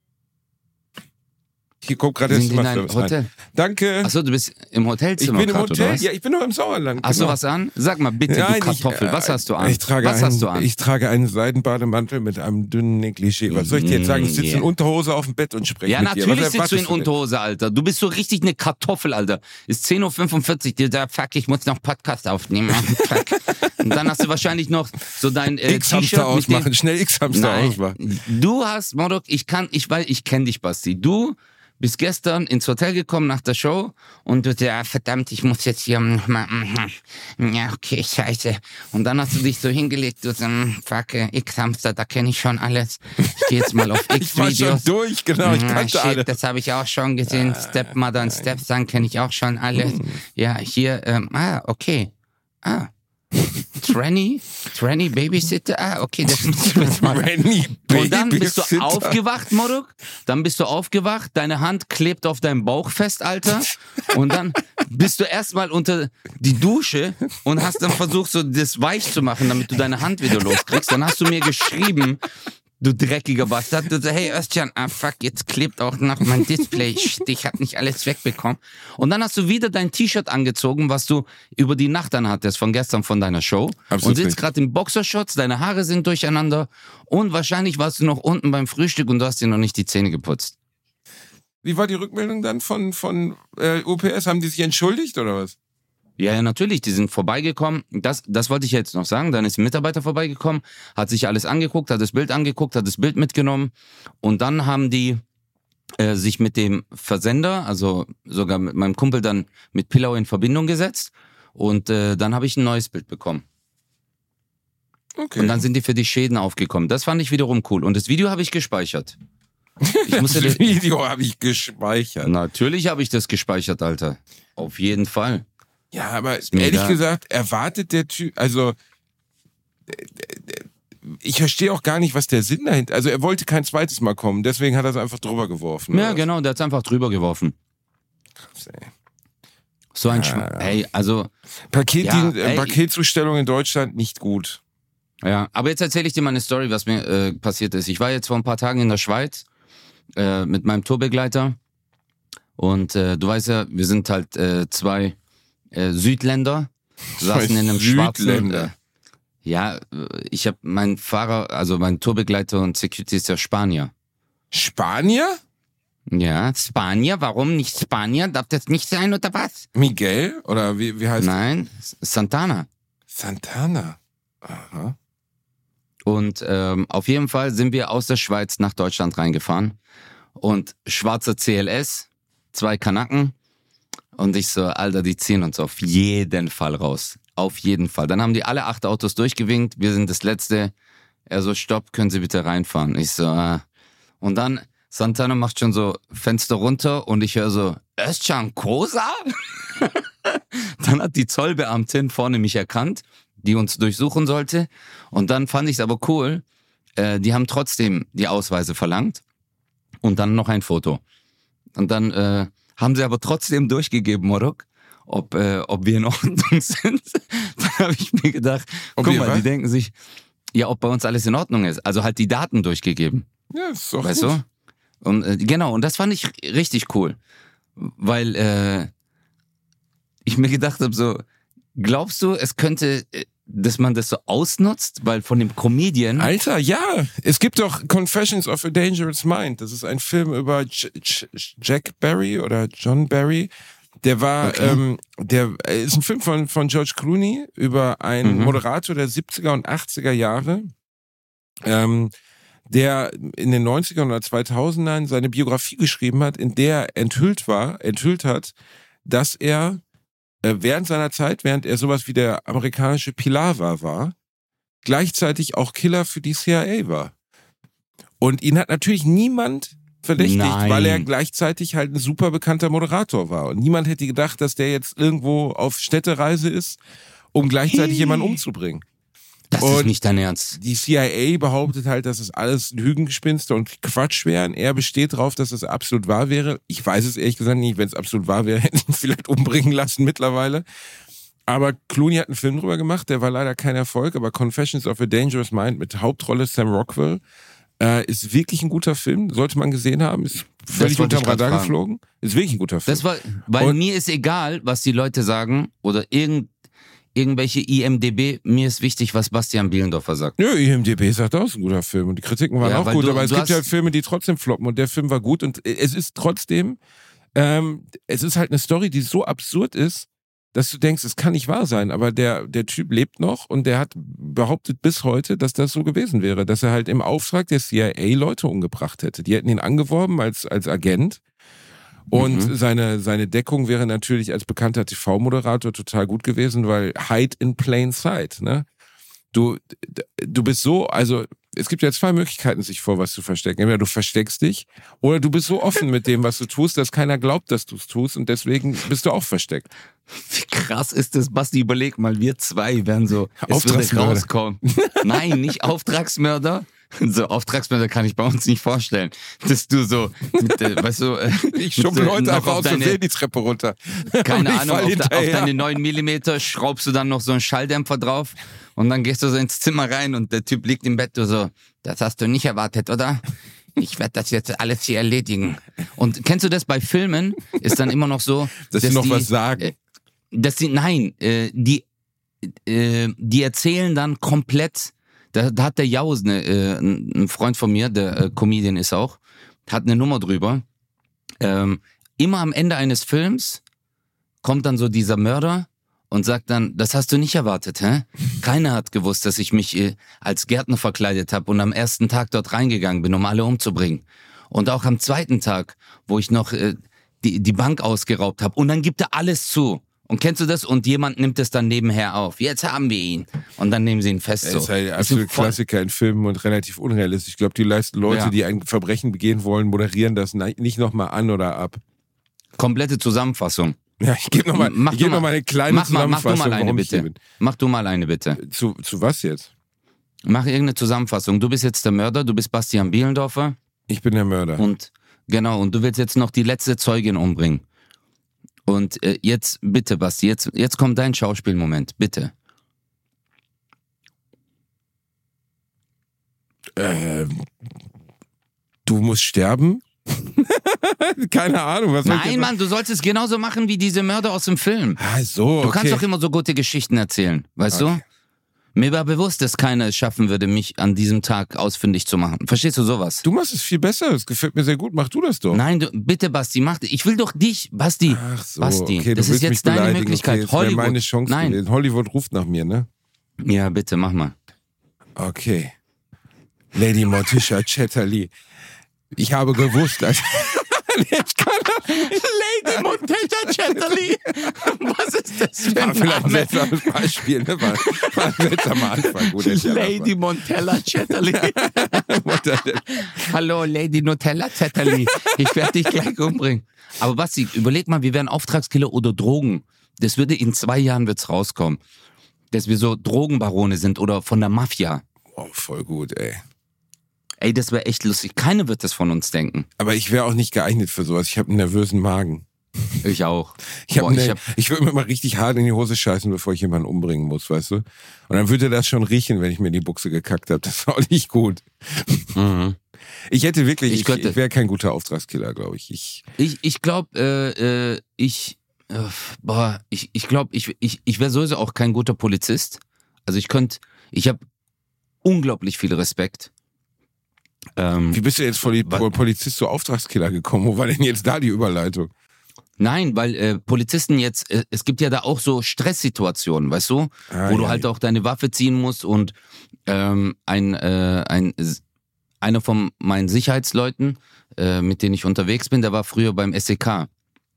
Hier kommt gerade Wir das sind in einem Zimmerservice rein. Hotel. Danke. Achso, du bist im Ich Hotelzimmer bin im grad, oder Hotel, was? ja, ich bin noch im Sauerland. Hast genau. du was an? Sag mal bitte, Nein, du Kartoffel, ich, äh, was hast du an? Ich trage was einen, hast du an? Ich trage einen Seidenbademantel mit einem dünnen Negligé. Was soll ich dir jetzt sagen? Ich sitze Yeah. in Unterhose auf dem Bett und spreche Ja, mit dir. natürlich Was sitzt du in erwartest denn? Unterhose, Alter. Du bist so richtig eine Kartoffel, Alter. Ist zehn Uhr fünfundvierzig, dir da, fuck, ich muss noch Podcast aufnehmen. Fuck. Und dann hast du wahrscheinlich noch so dein äh, X-Hamster T-Shirt mit ausmachen, dem... schnell X-Hamster Nein, ausmachen. du hast, Modok, ich kann, ich weiß, ich kenne dich, Basti. Du bist gestern ins Hotel gekommen nach der Show und du, ja, verdammt, ich muss jetzt hier, ja, okay, scheiße. Und dann hast du dich so hingelegt, du so, fuck, X-Hamster, da kenne ich schon alles. Ich gehe jetzt mal auf Ich war schon X-Videos. durch, genau, ich Ah, kannte shit, alle. das habe ich auch schon gesehen. Stepmother und Stepson kenne ich auch schon alles. Ja, hier, ähm, ah, okay. Ah. Tranny? Tranny Babysitter? Ah, okay, das muss ich jetzt mal. Renny Und dann bist du Babysitter. aufgewacht, Moruk. Dann bist du aufgewacht, deine Hand klebt auf deinem Bauch fest, Alter. Und dann bist du erstmal unter die Dusche und hast dann versucht, so das weich zu machen, damit du deine Hand wieder loskriegst. Dann hast du mir geschrieben, du dreckiger Bastard. Du so, hey Özcan, ah fuck, jetzt klebt auch noch mein Display. Shit, ich hab nicht alles wegbekommen. Und dann hast du wieder dein T-Shirt angezogen, was du über die Nacht dann hattest, von gestern von deiner Show. Absolut und sitzt nicht. gerade im Boxershorts, deine Haare sind durcheinander und wahrscheinlich warst du noch unten beim Frühstück und du hast dir noch nicht die Zähne geputzt. Wie war die Rückmeldung dann von, von äh, U P S? Haben die sich entschuldigt oder was? Ja, ja, natürlich, die sind vorbeigekommen. Das, das wollte ich jetzt noch sagen. Dann ist ein Mitarbeiter vorbeigekommen, hat sich alles angeguckt, hat das Bild angeguckt, hat das Bild mitgenommen. Und dann haben die äh, sich mit dem Versender, also sogar mit meinem Kumpel dann mit Pillau in Verbindung gesetzt. Und äh, dann habe ich ein neues Bild bekommen. Okay. Und dann sind die für die Schäden aufgekommen. Das fand ich wiederum cool. Und das Video habe ich gespeichert. Ich musste das Video habe ich gespeichert. Natürlich habe ich das gespeichert, Alter. Auf jeden Fall. Ja, aber mir ehrlich egal. gesagt, erwartet der Typ, also ich verstehe auch gar nicht, was der Sinn dahinter, also er wollte kein zweites Mal kommen, deswegen hat er es einfach drüber geworfen. Ja, oder? genau, der hat es einfach drüber geworfen. Krass, ey. So ein Ja. Schm- Hey, also, Paket, Ja, die, ey. äh, Paketzustellung in Deutschland nicht gut. ja. Aber jetzt erzähle ich dir mal eine Story, was mir äh, passiert ist. Ich war jetzt vor ein paar Tagen in der Schweiz äh, mit meinem Tourbegleiter. Und äh, du weißt ja, wir sind halt äh, zwei äh, Südländer. Saßen in einem schwarzen... Südländer. Äh, ja, ich habe meinen Fahrer, also mein Tourbegleiter und Security ist ja Spanier. Spanier? Ja, Spanier, warum nicht Spanier? Darf das nicht sein oder was? Miguel? Oder wie, wie heißt Nein, Santana. Santana. Aha. Und ähm, auf jeden Fall sind wir aus der Schweiz nach Deutschland reingefahren. Und schwarzer C L S, zwei Kanaken. Und ich so, Alter, die ziehen uns auf jeden Fall raus. Auf jeden Fall. Dann haben die alle acht Autos durchgewinkt. Wir sind das Letzte. Er so, stopp, können Sie bitte reinfahren? Ich so, äh. Und dann, Santana macht schon so Fenster runter und ich höre so, Özcan Kosa? Dann hat die Zollbeamtin vorne mich erkannt, die uns durchsuchen sollte. Und dann fand ich es aber cool, äh, die haben trotzdem die Ausweise verlangt und dann noch ein Foto. Und dann äh, haben sie aber trotzdem durchgegeben, Morok, ob, äh, ob wir in Ordnung sind. Dann habe ich mir gedacht, Ob guck ihr mal, was? die denken sich, ja, ob bei uns alles in Ordnung ist. Also halt die Daten durchgegeben. Ja, ist doch Weißt gut. du? Und äh, genau, und das fand ich richtig cool. Weil äh, ich mir gedacht habe, so, glaubst du, es könnte, äh, dass man das so ausnutzt? Weil von dem Comedian. Alter, ja. Es gibt doch Confessions of a Dangerous Mind. Das ist ein Film über J J Jack Barry oder John Barry. Der war, Okay. ähm, der äh, ist ein Film von, von George Clooney über einen Mhm. Moderator der siebziger und achtziger Jahre, ähm, der in den neunzigern oder zweitausendern seine Biografie geschrieben hat, in der enthüllt war, enthüllt hat, dass er äh, während seiner Zeit, während er sowas wie der amerikanische Pilawa war, gleichzeitig auch Killer für die C I A war. Und ihn hat natürlich niemand verdächtigt, Nein. weil er gleichzeitig halt ein super bekannter Moderator war. Und niemand hätte gedacht, dass der jetzt irgendwo auf Städtereise ist, um gleichzeitig Hey. jemanden umzubringen. Das Und ist nicht dein Ernst. Die C I A behauptet halt, dass es alles Lügengespinste und Quatsch wären. Er besteht darauf, dass es absolut wahr wäre. Ich weiß es ehrlich gesagt nicht. Wenn es absolut wahr wäre, hätten sie ihn vielleicht umbringen lassen mittlerweile. Aber Clooney hat einen Film drüber gemacht, der war leider kein Erfolg, aber Confessions of a Dangerous Mind mit Hauptrolle Sam Rockwell äh, ist wirklich ein guter Film, sollte man gesehen haben, ist völlig wollte unterm ich grad Radar fragen. geflogen, ist wirklich ein guter Film. Das war, weil Und- mir ist egal, was die Leute sagen oder irgend, irgendwelche I M D B. Mir ist wichtig, was Bastian Bielendorfer sagt. Nö, I M D B sagt auch, es ist ein guter Film und die Kritiken waren Ja, auch weil gut, du- aber es du gibt hast- ja Filme, die trotzdem floppen und der Film war gut und es ist trotzdem, ähm, es ist halt eine Story, die so absurd ist, dass du denkst, es kann nicht wahr sein, aber der, der Typ lebt noch und der hat behauptet bis heute, dass das so gewesen wäre, dass er halt im Auftrag der C I A Leute umgebracht hätte. Die hätten ihn angeworben als, als Agent und Mhm. seine, seine Deckung wäre natürlich als bekannter T V-Moderator total gut gewesen, weil hide in plain sight, ne? Du, du bist so, also es gibt ja zwei Möglichkeiten, sich vor was zu verstecken. Entweder du versteckst dich oder du bist so offen mit dem, was du tust, dass keiner glaubt, dass du es tust und deswegen bist du auch versteckt. Wie krass ist das, Basti? Überleg mal, wir zwei werden so, es würde Auftragsmörder. rauskommen. Nein, nicht Auftragsmörder. So, Auftragsmörder kann ich bei uns nicht vorstellen. Dass du so, mit, äh, weißt du, äh, Ich mit, schubbel äh, heute noch einfach auf aus deine- Versehen die Treppe runter. Und Keine ich Ahnung, fall auf, de, auf hinterher. deine neun Millimeter schraubst du dann noch so einen Schalldämpfer drauf und dann gehst du so ins Zimmer rein und der Typ liegt im Bett, du so, das hast du nicht erwartet, oder? Ich werde das jetzt alles hier erledigen. Und kennst du das bei Filmen? Ist dann immer noch so, Dass sie noch die, was sagen. Äh, dass die, nein, äh, die, äh, die erzählen dann komplett, da, da hat der Jaus, ne, äh, ein ein Freund von mir, der äh, Comedian ist auch, hat eine Nummer drüber. Ähm, immer am Ende eines Films kommt dann so dieser Mörder und sagt dann, das hast du nicht erwartet, hä? Keiner hat gewusst, dass ich mich äh, als Gärtner verkleidet habe und am ersten Tag dort reingegangen bin, um alle umzubringen. Und auch am zweiten Tag, wo ich noch äh, die, die Bank ausgeraubt habe. Und dann gibt er alles zu. Und kennst du das? Und jemand nimmt es dann nebenher auf. Jetzt haben wir ihn. Und dann nehmen sie ihn fest. Das So. ist halt ein Das absoluter voll- Klassiker in Filmen und relativ unrealistisch. Ich glaube, die meisten Leute, Ja. die ein Verbrechen begehen wollen, moderieren das nicht nochmal an oder ab. Komplette Zusammenfassung. Ja, ich gebe nochmal Mach geb du noch mal. mal eine kleine Mach mal, mach du Zusammenfassung, mal eine warum ich hier bitte. bin. Mach du mal eine bitte. Zu, zu was jetzt? Mach irgendeine Zusammenfassung. Du bist jetzt der Mörder, du bist Bastian Bielendorfer. Ich bin der Mörder. Und genau, und du willst jetzt noch die letzte Zeugin umbringen. Und äh, jetzt, bitte, Basti, jetzt, jetzt kommt dein Schauspielmoment, bitte. Ähm, du musst sterben? Keine Ahnung, was soll ich Nein, jetzt- Mann, du sollst es genauso machen wie diese Mörder aus dem Film. Ah, so, Du okay. kannst doch immer so gute Geschichten erzählen, weißt Okay. du? Mir war bewusst, dass keiner es schaffen würde, mich an diesem Tag ausfindig zu machen. Verstehst du sowas? Du machst es viel besser, das gefällt mir sehr gut. Mach du das doch. Nein, du, bitte, Basti, mach. Ich will doch dich, Basti. Ach so, Basti, okay, das du ist willst mich jetzt deine beleidigen. Möglichkeit. Okay, das wäre Hollywood. meine Chance Nein. gewesen. Hollywood ruft nach mir, ne? Ja, bitte, mach mal. Okay. Lady Morticia Chatterley. Ich habe gewusst, dass... ich kann Lady Montella Chatterley. Was ist das für war ein vielleicht ein Name? seltsames Beispiel, ne? War, war ein seltsamer Anfang. Gut, hätte ich ja Lady Montella Chatterley. noch- Hallo, Lady Nutella Chatterley. Ich werde dich gleich umbringen. Aber Basti, überleg mal, wir wären Auftragskiller oder Drogen. Das würde in zwei Jahren wird's rauskommen. Dass wir so Drogenbarone sind oder von der Mafia. Oh, voll gut, ey. Ey, das wäre echt lustig. Keiner wird das von uns denken. Aber ich wäre auch nicht geeignet für sowas. Ich habe einen nervösen Magen. Ich auch. Ich, hab Boah, eine, ich ich, hab, würde mir mal richtig hart in die Hose scheißen, bevor ich jemanden umbringen muss, weißt du? Und dann würde das schon riechen, wenn ich mir in die Buchse gekackt habe. Das war auch nicht gut. mhm. Ich hätte wirklich, Ich ich, könnte- ich wäre kein guter Auftragskiller, glaube ich. Ich Ich, ich glaube, äh, äh, ich, äh, boah, ich, ich glaube, ich, ich, ich wäre sowieso auch kein guter Polizist. Also ich könnte, ich habe unglaublich viel Respekt. Ähm, Wie bist du jetzt von die Was? Polizist zu Auftragskiller gekommen? Wo war denn jetzt da die Überleitung? Nein, weil äh, Polizisten jetzt, äh, es gibt ja da auch so Stresssituationen, weißt du, Ah, wo du ja, halt ja. auch deine Waffe ziehen musst und ähm, ein, äh, ein, einer von meinen Sicherheitsleuten, äh, mit denen ich unterwegs bin, der war früher beim S E K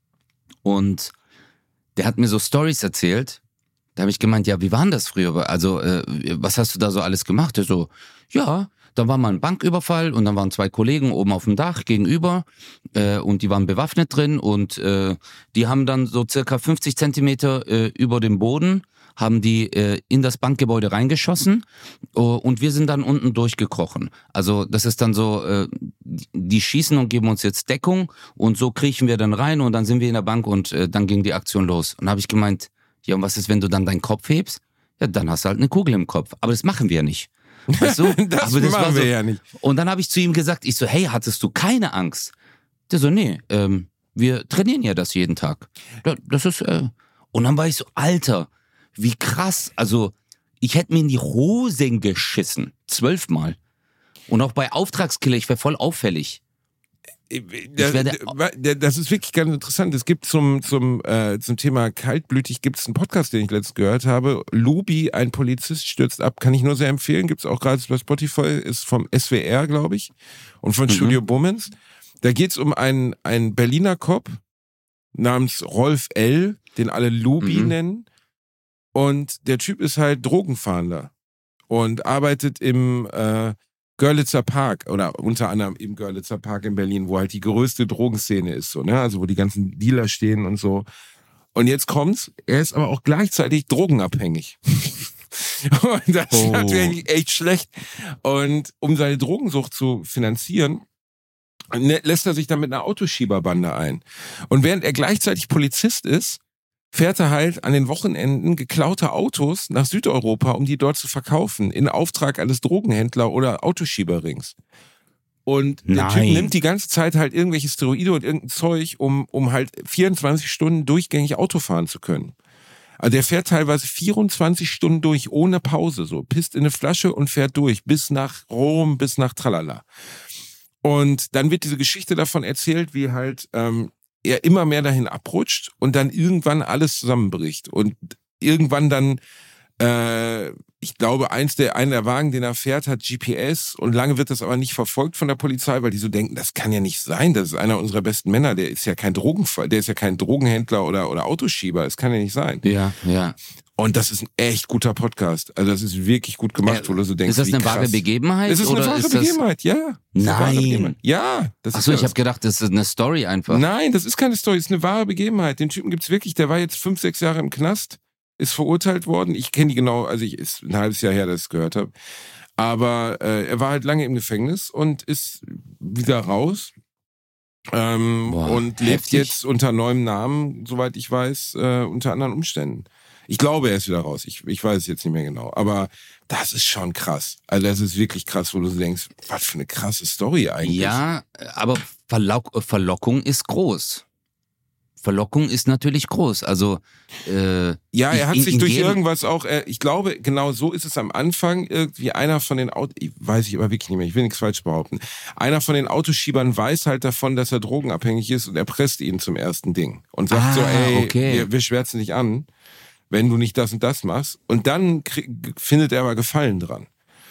und der hat mir so Stories erzählt. Da habe ich gemeint, ja, wie war denn das früher? Also, äh, was hast du da so alles gemacht? Er so, ja, da war mal ein Banküberfall und dann waren zwei Kollegen oben auf dem Dach gegenüber äh, und die waren bewaffnet drin und äh, die haben dann so circa fünfzig Zentimeter äh, über dem Boden, haben die äh, in das Bankgebäude reingeschossen äh, und wir sind dann unten durchgekrochen. Also das ist dann so, äh, die, die schießen und geben uns jetzt Deckung und so kriechen wir dann rein und dann sind wir in der Bank und äh, dann ging die Aktion los. Und da habe ich gemeint, ja, und was ist, wenn du dann deinen Kopf hebst? Ja, dann hast du halt eine Kugel im Kopf. Aber das machen wir ja nicht. Weißt du? Das Aber machen war wir so. ja nicht. Und dann habe ich zu ihm gesagt, ich so, hey, hattest du keine Angst? Der so, nee, ähm, wir trainieren ja das jeden Tag. Da- Das ist, äh... Und dann war ich so, Alter, wie krass. Also, ich hätte mir in die Hosen geschissen. Zwölfmal. Und auch bei Auftragskiller, ich wäre voll auffällig. Das, werde- das ist wirklich ganz interessant. Es gibt zum, zum, äh, zum Thema kaltblütig gibt es einen Podcast, den ich letztens gehört habe. Lubi, ein Polizist stürzt ab, kann ich nur sehr empfehlen. Gibt es auch gerade bei Spotify, ist vom S W R, glaube ich, und von Mhm. Studio Bummens. Da geht es um einen, einen Berliner Cop namens Rolf L., den alle Lubi Mhm. nennen. Und der Typ ist halt Drogenfahnder und arbeitet im äh, Görlitzer Park oder unter anderem im Görlitzer Park in Berlin, wo halt die größte Drogenszene ist, so, ne? Also wo die ganzen Dealer stehen und so. Und jetzt kommt's, er ist aber auch gleichzeitig drogenabhängig. Und das ist Oh. natürlich echt schlecht. Und um seine Drogensucht zu finanzieren, ne- lässt er sich dann mit einer Autoschieberbande ein. Und während er gleichzeitig Polizist ist, fährt er halt an den Wochenenden geklaute Autos nach Südeuropa, um die dort zu verkaufen, in Auftrag eines Drogenhändler oder Autoschieberrings. Und der Nein. Typ nimmt die ganze Zeit halt irgendwelche Steroide und irgendein Zeug, um, um halt vierundzwanzig Stunden durchgängig Auto fahren zu können. Also der fährt teilweise vierundzwanzig Stunden durch, ohne Pause, so, pisst in eine Flasche und fährt durch, bis nach Rom, bis nach Tralala. Und dann wird diese Geschichte davon erzählt, wie halt ähm, er immer mehr dahin abrutscht und dann irgendwann alles zusammenbricht und irgendwann dann Äh, ich glaube, eins der, einer der Wagen, den er fährt, hat G P S und lange wird das aber nicht verfolgt von der Polizei, weil die so denken, das kann ja nicht sein, das ist einer unserer besten Männer, der ist ja kein Drogenfall, der ist ja kein Drogenhändler oder, oder Autoschieber, das kann ja nicht sein. Ja, ja. Und das ist ein echt guter Podcast. Also das ist wirklich gut gemacht, Äh, wo du so denkst, ist das wie eine krass. wahre Begebenheit? Es ist oder eine wahre ist das... Begebenheit, ja. Das ist eine wahre Nein. Begebenheit. Ja, das ist Achso, ich das. habe gedacht, das ist eine Story einfach. Nein, das ist keine Story, das ist eine wahre Begebenheit. Den Typen gibt's wirklich, der war jetzt fünf, sechs Jahre im Knast, ist verurteilt worden. Ich kenne die genau, also ich ist ein halbes Jahr her, dass ich es gehört habe. Aber äh, er war halt lange im Gefängnis und ist wieder raus. Ähm, Boah, und lebt heftig. jetzt unter neuem Namen, soweit ich weiß, äh, unter anderen Umständen. Ich glaube, er ist wieder raus. Ich, ich weiß es jetzt nicht mehr genau. Aber das ist schon krass. Also das ist wirklich krass, wo du so denkst, was für eine krasse Story eigentlich. Ja, aber Verlock Verlockung ist groß. Verlockung ist natürlich groß. Also äh, Ja, er hat in- sich in durch jedem- irgendwas auch, äh, ich glaube, genau so ist es am Anfang, irgendwie einer von den Autos, weiß ich aber wirklich nicht mehr, ich will nichts falsch behaupten, einer von den Autoschiebern weiß halt davon, dass er drogenabhängig ist und er presst ihn zum ersten Ding und sagt Ah, so, ey, okay. wir, wir schwärzen dich an, wenn du nicht das und das machst. Und dann krieg, findet er aber Gefallen dran.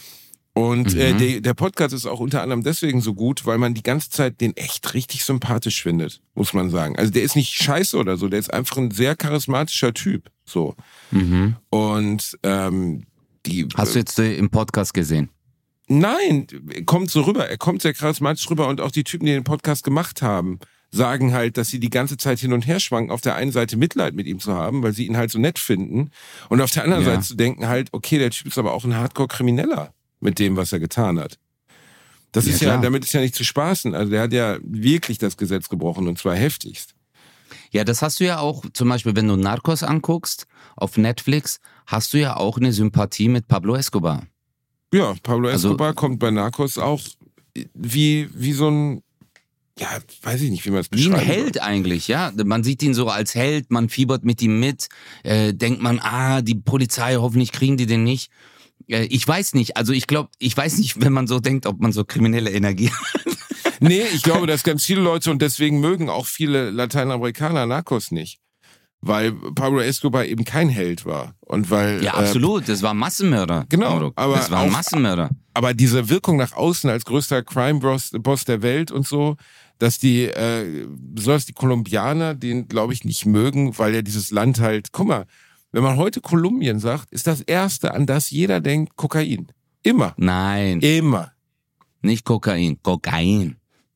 Und äh, Mhm. der, der Podcast ist auch unter anderem deswegen so gut, weil man die ganze Zeit den echt richtig sympathisch findet, muss man sagen. Also der ist nicht scheiße oder so, der ist einfach ein sehr charismatischer Typ. So. Mhm. Und ähm, die. Hast du jetzt äh, im Podcast gesehen? Nein, er kommt so rüber. Er kommt sehr charismatisch rüber und auch die Typen, die den Podcast gemacht haben, sagen halt, dass sie die ganze Zeit hin und her schwanken, auf der einen Seite Mitleid mit ihm zu haben, weil sie ihn halt so nett finden und auf der anderen Ja. Seite zu denken halt, okay, der Typ ist aber auch ein Hardcore-Krimineller mit dem, was er getan hat. Das Ja, ist ja, klar. damit ist ja nicht zu spaßen. Also der hat ja wirklich das Gesetz gebrochen und zwar heftigst. Ja, das hast du ja auch, zum Beispiel, wenn du Narcos anguckst auf Netflix, hast du ja auch eine Sympathie mit Pablo Escobar. Ja, Pablo Also- Escobar kommt bei Narcos auch wie, wie so ein, ja, weiß ich nicht, wie man es Wie ein beschreiben Held eigentlich, ja. Man sieht ihn so als Held, man fiebert mit ihm mit, äh, denkt man, ah, die Polizei, hoffentlich kriegen die den nicht. Äh, ich weiß nicht, also ich glaube, ich weiß nicht, wenn man so denkt, ob man so kriminelle Energie hat. Nee, ich glaube, dass ganz viele Leute und deswegen mögen auch viele Lateinamerikaner Narcos nicht. Weil Pablo Escobar eben kein Held war. Und weil. Ja, äh, absolut, das war ein Massenmörder. Genau, Mauro. aber das war ein auch- Massenmörder. aber diese Wirkung nach außen als größter Crime-Boss Boss der Welt und so, dass die, äh, besonders die Kolumbianer, den glaube ich nicht mögen, weil ja dieses Land halt, guck mal, wenn man heute Kolumbien sagt, ist das Erste, an das jeder denkt, Kokain. Immer. Nein, Immer. nicht Kokain, Kokain.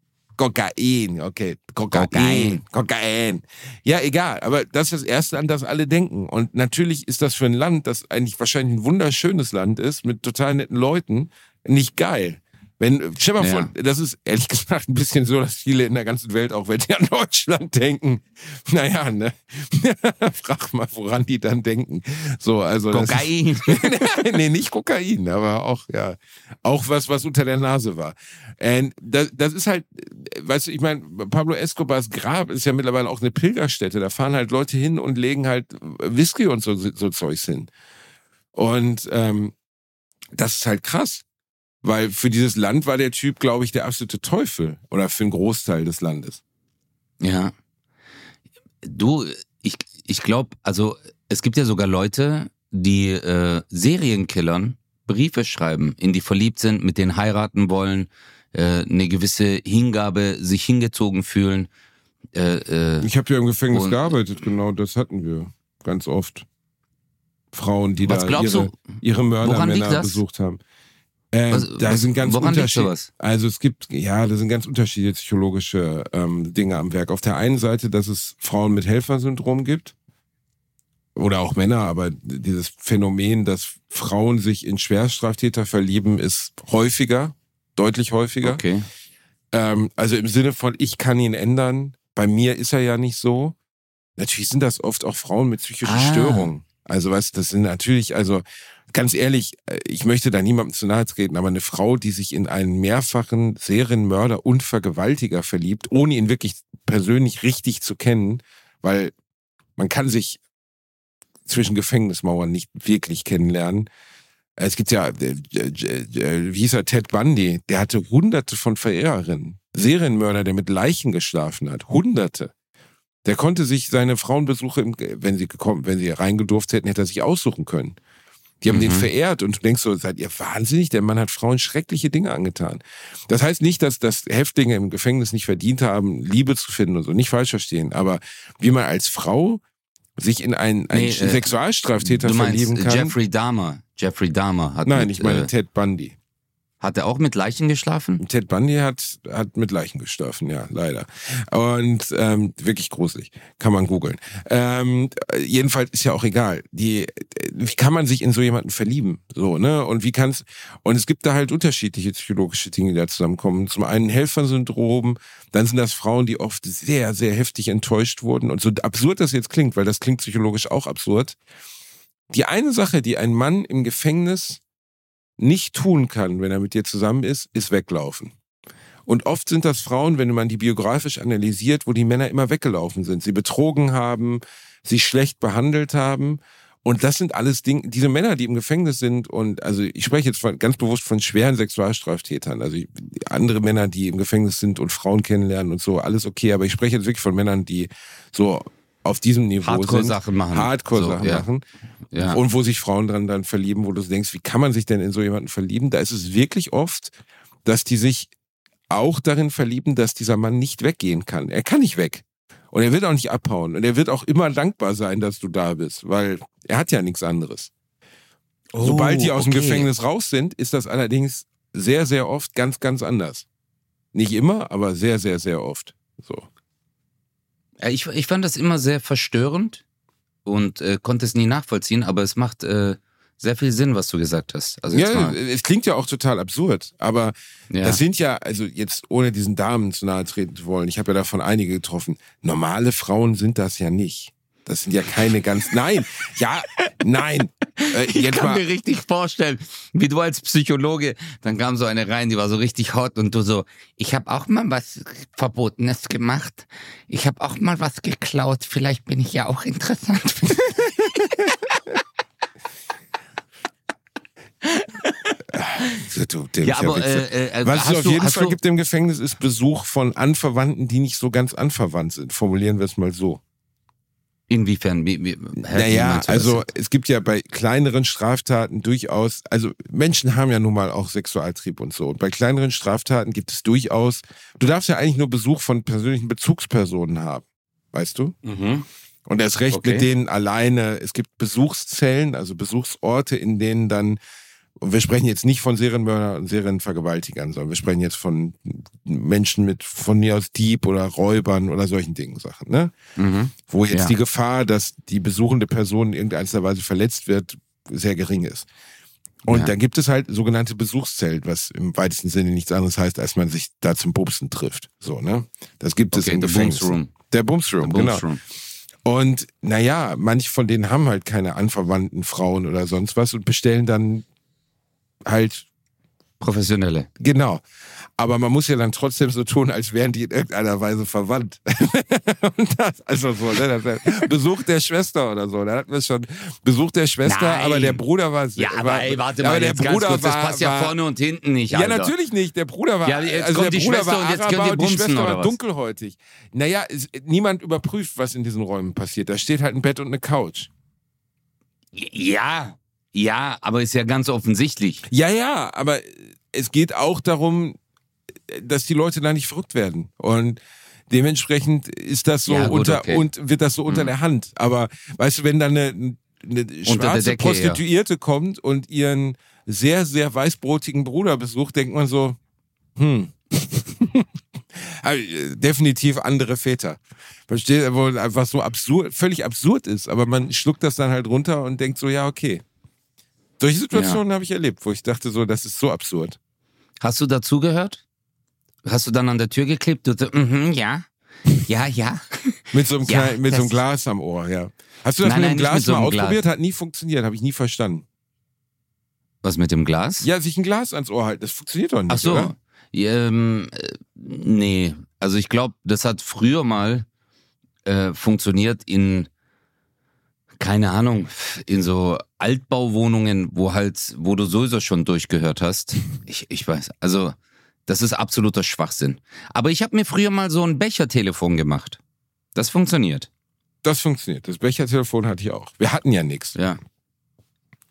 Kokain, okay. Kokain. Kokain. Kokain. Ja, egal. Aber das ist das Erste, an das alle denken. Und natürlich ist das für ein Land, das eigentlich wahrscheinlich ein wunderschönes Land ist, mit total netten Leuten, nicht geil. Wenn, stell mal Ja. vor, das ist ehrlich gesagt ein bisschen so, dass viele in der ganzen Welt, auch wenn die an Deutschland denken, naja, ne? Frag mal, woran die dann denken. So, also. das- Kokain. nee, nicht Kokain, aber auch, ja, auch was, was unter der Nase war. Und das, das ist halt, weißt du, ich meine, Pablo Escobars Grab ist ja mittlerweile auch eine Pilgerstätte. Da fahren halt Leute hin und legen halt Whisky und so, so Zeugs hin. Und ähm, das ist halt krass. Weil für dieses Land war der Typ, glaube ich, der absolute Teufel. Oder für einen Großteil des Landes. Ja. Du, ich, ich glaube, also es gibt ja sogar Leute, die äh, Serienkillern Briefe schreiben, in die verliebt sind, mit denen heiraten wollen, äh, eine gewisse Hingabe, sich hingezogen fühlen. Äh, äh, Ich habe ja im Gefängnis Und- gearbeitet, genau, das hatten wir ganz oft. Frauen, die Was da glaubst ihre, du, ihre woran Mördermänner liegt das? besucht haben. Äh, Was- da was- sind ganz woran liegt unterschiedliche. sowas? Also es gibt, ja, da sind ganz unterschiedliche psychologische ähm, Dinge am Werk. Auf der einen Seite, dass es Frauen mit Helfersyndrom gibt. Oder auch Männer, aber dieses Phänomen, dass Frauen sich in Schwerstraftäter verlieben, ist häufiger, deutlich häufiger. okay. Ähm, also im Sinne von, ich kann ihn ändern. Bei mir ist er ja nicht so. Natürlich sind das oft auch Frauen mit psychischen Ah. Störungen. Also was, das sind natürlich, also ganz ehrlich, äh, ich möchte da niemandem zu nahe treten, aber eine Frau, die sich in einen mehrfachen Serienmörder und Vergewaltiger verliebt, ohne ihn wirklich persönlich richtig zu kennen, weil man kann sich zwischen Gefängnismauern nicht wirklich kennenlernen. Es gibt ja, äh, äh, äh, wie hieß er, Ted Bundy, der hatte hunderte von Verehrerinnen. Serienmörder, der mit Leichen geschlafen hat. Hunderte. Der konnte sich seine Frauenbesuche, im, wenn sie gekommen, wenn sie reingedurft hätten, hätte er sich aussuchen können. Die haben Mhm. den verehrt und du denkst so, seid ihr wahnsinnig? Der Mann hat Frauen schreckliche Dinge angetan. Das heißt nicht, dass, dass Häftlinge im Gefängnis nicht verdient haben, Liebe zu finden und so, nicht falsch verstehen. Aber wie man als Frau sich in einen, einen Nee, äh, Sexualstraftäter Du meinst verlieben kann. Jeffrey Dahmer. Jeffrey Dahmer hat Nein, mit, ich meine äh, Ted Bundy. hat er auch mit Leichen geschlafen? Ted Bundy hat, hat mit Leichen geschlafen, ja, leider. Und ähm, wirklich gruselig. Kann man googeln. Ähm, jedenfalls ist ja auch egal. Die, wie kann man sich in so jemanden verlieben? So, ne? Und wie kann's. Und es gibt da halt unterschiedliche psychologische Dinge, die da zusammenkommen. Zum einen Helfersyndrom, dann sind das Frauen, die oft sehr, sehr heftig enttäuscht wurden. Und so absurd das jetzt klingt, weil das klingt psychologisch auch absurd. Die eine Sache, die ein Mann im Gefängnis nicht tun kann, wenn er mit dir zusammen ist, ist weglaufen. Und oft sind das Frauen, wenn man die biografisch analysiert, wo die Männer immer weggelaufen sind. Sie betrogen haben, sie schlecht behandelt haben. Und das sind alles Dinge, diese Männer, die im Gefängnis sind und, also ich spreche jetzt von, ganz bewusst von schweren Sexualstraftätern, also andere Männer, die im Gefängnis sind und Frauen kennenlernen und so, alles okay, aber ich spreche jetzt wirklich von Männern, die so auf diesem Niveau Hardcore-Sachen sind. machen. Hardcore-Sachen So, ja. machen. Ja. Und wo sich Frauen dran dann verlieben, wo du denkst, wie kann man sich denn in so jemanden verlieben? Da ist es wirklich oft, dass die sich auch darin verlieben, dass dieser Mann nicht weggehen kann. Er kann nicht weg. Und er wird auch nicht abhauen. Und er wird auch immer dankbar sein, dass du da bist, weil er hat ja nichts anderes. Oh, Sobald die aus dem okay. Gefängnis raus sind, ist das allerdings sehr, sehr oft ganz, ganz anders. Nicht immer, aber sehr, sehr, sehr oft. So. Ja, ich, ich fand das immer sehr verstörend und äh, konnte es nie nachvollziehen, aber es macht äh, sehr viel Sinn, was du gesagt hast. Also jetzt Ja, mal. es klingt ja auch total absurd, aber Ja. das sind ja, also jetzt ohne diesen Damen zu nahe treten zu wollen, ich habe ja davon einige getroffen, normale Frauen sind das ja nicht. Das sind ja keine ganz, nein, ja, nein. Äh, Ich jetzt kann mal, mir richtig vorstellen, wie du als Psychologe, dann kam so eine rein, die war so richtig hot und du so, ich habe auch mal was Verbotenes gemacht. Ich habe auch mal was geklaut. Vielleicht bin ich ja auch interessant. du Ja, aber Wichser. äh, äh, Was es hast auf du, jeden hast Fall du, gibt im Gefängnis, ist Besuch von Anverwandten, die nicht so ganz anverwandt sind. Formulieren wir es mal so. Inwiefern? Wie, wie, hä, wie Naja, meinst du das also jetzt? es gibt ja bei kleineren Straftaten durchaus, also Menschen haben ja nun mal auch Sexualtrieb und so. Und bei kleineren Straftaten gibt es durchaus, du darfst ja eigentlich nur Besuch von persönlichen Bezugspersonen haben, weißt du? Mhm. Und erst recht Okay. mit denen alleine. Es gibt Besuchszellen, also Besuchsorte, in denen dann, und wir sprechen jetzt nicht von Serienmördern und Serienvergewaltigern, sondern wir sprechen jetzt von Menschen mit von mir aus Dieb oder Räubern oder solchen Dingen, Sachen, ne? Mhm. Wo jetzt Ja. die Gefahr, dass die besuchende Person in irgendeiner Weise verletzt wird, sehr gering ist. Und Ja. dann gibt es halt sogenannte Besuchszellen, was im weitesten Sinne nichts anderes heißt, als man sich da zum Bumsen trifft. So, ne? Das gibt es Okay, im the Gefängnis. Bums Room. Der Bumsroom, The Bums genau. Room. Und naja, manche von denen haben halt keine anverwandten Frauen oder sonst was und bestellen dann halt, Professionelle. genau. Aber man muss ja dann trotzdem so tun, als wären die in irgendeiner Weise verwandt. Und das, also so, ne, das wär Besuch der Schwester oder so. Da hatten wir schon Besuch der Schwester, Nein. aber der Bruder war... Ja, aber war, ey, warte aber mal, der jetzt ganz Bruder kurz, das war, passt ja war, vorne und hinten nicht, Ja, Alter. natürlich nicht. Der Bruder war... Ja, jetzt also kommt der die Bruder Schwester war und jetzt Araber könnt ihr und die bumsen, Schwester oder war was? dunkelhäutig. Naja, es, niemand überprüft, was in diesen Räumen passiert. Da steht halt ein Bett und eine Couch. Ja, ja, aber ist ja ganz offensichtlich. Ja, ja, aber es geht auch darum, dass die Leute da nicht verrückt werden. Und dementsprechend ist das so Ja, gut, unter okay. und wird das so unter Mhm. der Hand. Aber weißt du, wenn dann eine, eine der schwarze Decke, Prostituierte kommt und ihren sehr, sehr weißbrotigen Bruder besucht, denkt man so, hm. Also, definitiv andere Väter. Versteht, wo einfach so absurd, völlig absurd ist, aber man schluckt das dann halt runter und denkt so, ja, okay. Solche Situationen habe ich erlebt, wo ich dachte so, das ist so absurd. Hast du dazugehört? Hast du dann an der Tür geklebt? Du so, mhm, ja. Ja, ja. Mit so einem, Ja, kleinen, mit so einem das- Glas am Ohr, ja. Hast du das Nein, mit nein, dem nicht Glas mit so mal einem Glas. ausprobiert? Hat nie funktioniert, habe ich nie verstanden. Was mit dem Glas? Ja, sich ein Glas ans Ohr halten, das funktioniert doch nicht, Ach so. oder? Ähm, äh, nee. Also ich glaube, das hat früher mal äh, funktioniert in, keine Ahnung, in so Altbauwohnungen, wo halt, wo du sowieso schon durchgehört hast. Ich, ich weiß, also das ist absoluter Schwachsinn. Aber ich habe mir früher mal so ein Bechertelefon gemacht. Das funktioniert. Das funktioniert. Das Bechertelefon hatte ich auch. Wir hatten ja nichts. Ja.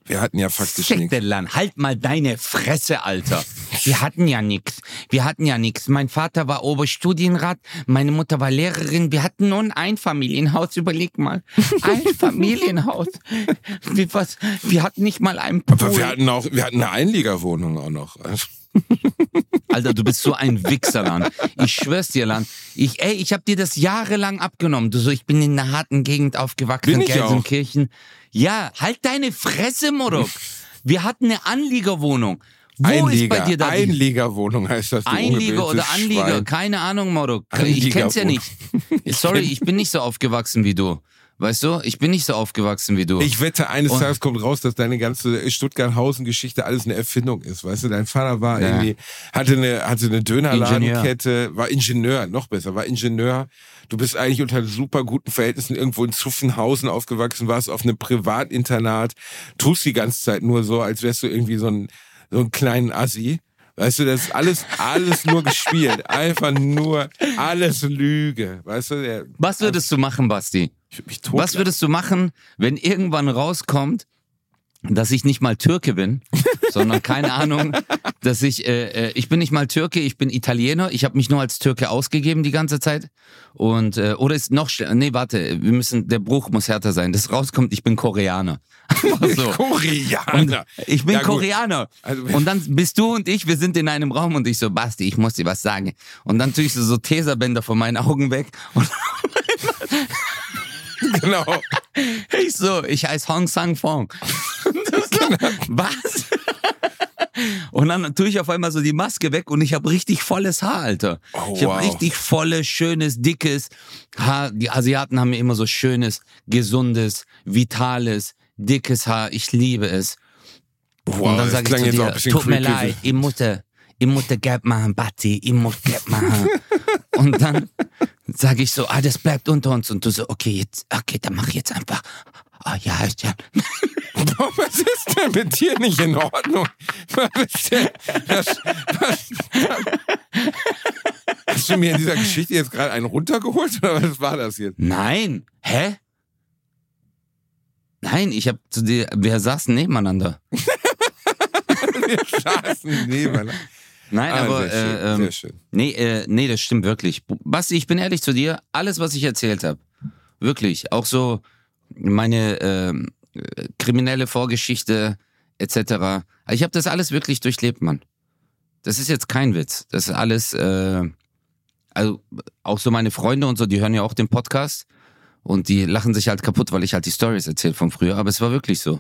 Wir hatten ja faktisch Fick nichts. den Land. Halt mal deine Fresse, Alter. Wir hatten ja nichts. Wir hatten ja nichts. Mein Vater war Oberstudienrat, meine Mutter war Lehrerin. Wir hatten nur ein Einfamilienhaus. Überleg mal. Ein Familienhaus. Wir, was, wir hatten nicht mal einen Pool. Aber wir hatten auch, wir hatten eine Einliegerwohnung auch noch. Alter, du bist so ein Wichser, Lan. Ich schwör's dir, Lan. Ich, ey, ich hab dir das jahrelang abgenommen. Du so, ich bin in einer harten Gegend aufgewachsen, Bin in ich Gelsenkirchen. Ja, halt deine Fresse, Morok. Wir hatten eine Anliegerwohnung. Wo Einlieger, ist bei dir da die Einliegerwohnung heißt das. Du Einlieger oder ungebildetes Anlieger? Schwein. Keine Ahnung, Morok. Ich kenn's ja nicht. Sorry, ich bin nicht so aufgewachsen wie du. Weißt du, ich bin nicht so aufgewachsen wie du. Ich wette, eines Und- Tages kommt raus, dass deine ganze Stuttgart-Hausen-Geschichte alles eine Erfindung ist. Weißt du, dein Vater war Ja. irgendwie, hatte eine, hatte eine Dönerladenkette, war Ingenieur, noch besser, war Ingenieur. Du bist eigentlich unter super guten Verhältnissen irgendwo in Zuffenhausen aufgewachsen, warst auf einem Privatinternat, tust die ganze Zeit nur so, als wärst du irgendwie so ein, so ein kleinen Assi. Weißt du, das ist alles, alles nur gespielt. Einfach nur alles Lüge. Weißt du, der, Was würdest du machen, Basti? ich würd mich tot Was würdest du machen, wenn irgendwann rauskommt, dass ich nicht mal Türke bin, sondern keine Ahnung, dass ich, äh, äh, ich bin nicht mal Türke, ich bin Italiener, ich habe mich nur als Türke ausgegeben die ganze Zeit und, äh, oder ist noch, sch- nee, warte, wir müssen, der Bruch muss härter sein, dass rauskommt, ich bin Koreaner. Einfach so. Koreaner. Ich bin Ja, gut. Koreaner. Also- Und dann bist du und ich, wir sind in einem Raum und ich so, Basti, ich muss dir was sagen. Und dann tue ich so, so Teserbänder von meinen Augen weg und Genau. ich so, ich heiße Hong Sang-Fong. Was? Und dann tue ich auf einmal so die Maske weg und ich habe richtig volles Haar, Alter. Oh, ich habe wow. richtig volles, schönes, dickes Haar. Die Asiaten haben mir immer so schönes, gesundes, vitales, dickes Haar. Ich liebe es. Wow, und dann das sage ich klang zu jetzt auch dir, ein bisschen tut mir creepy. leid, ich musste, ich musste Geld machen, Batti, ich muss Geld machen. Und dann sage ich so, ah, das bleibt unter uns. Und du so, okay, jetzt, okay, dann mach ich jetzt einfach. Ah, ja, ja. Boah, was ist denn mit dir nicht in Ordnung? Was ist denn, was, was, hast du mir in dieser Geschichte jetzt gerade einen runtergeholt oder was war das jetzt? Nein. Hä? Nein, ich hab zu dir, wir saßen nebeneinander. Wir saßen nebeneinander. Nein, Ah, aber sehr schön, äh, ähm, sehr schön. nee, äh, nee, das stimmt wirklich. Basti, ich bin ehrlich zu dir, alles, was ich erzählt habe, wirklich, auch so meine ähm, äh, kriminelle Vorgeschichte et cetera. Ich habe das alles wirklich durchlebt, Mann. Das ist jetzt kein Witz. Das ist alles, äh, also auch so meine Freunde und so, die hören ja auch den Podcast und die lachen sich halt kaputt, weil ich halt die Stories erzähle von früher. Aber es war wirklich so.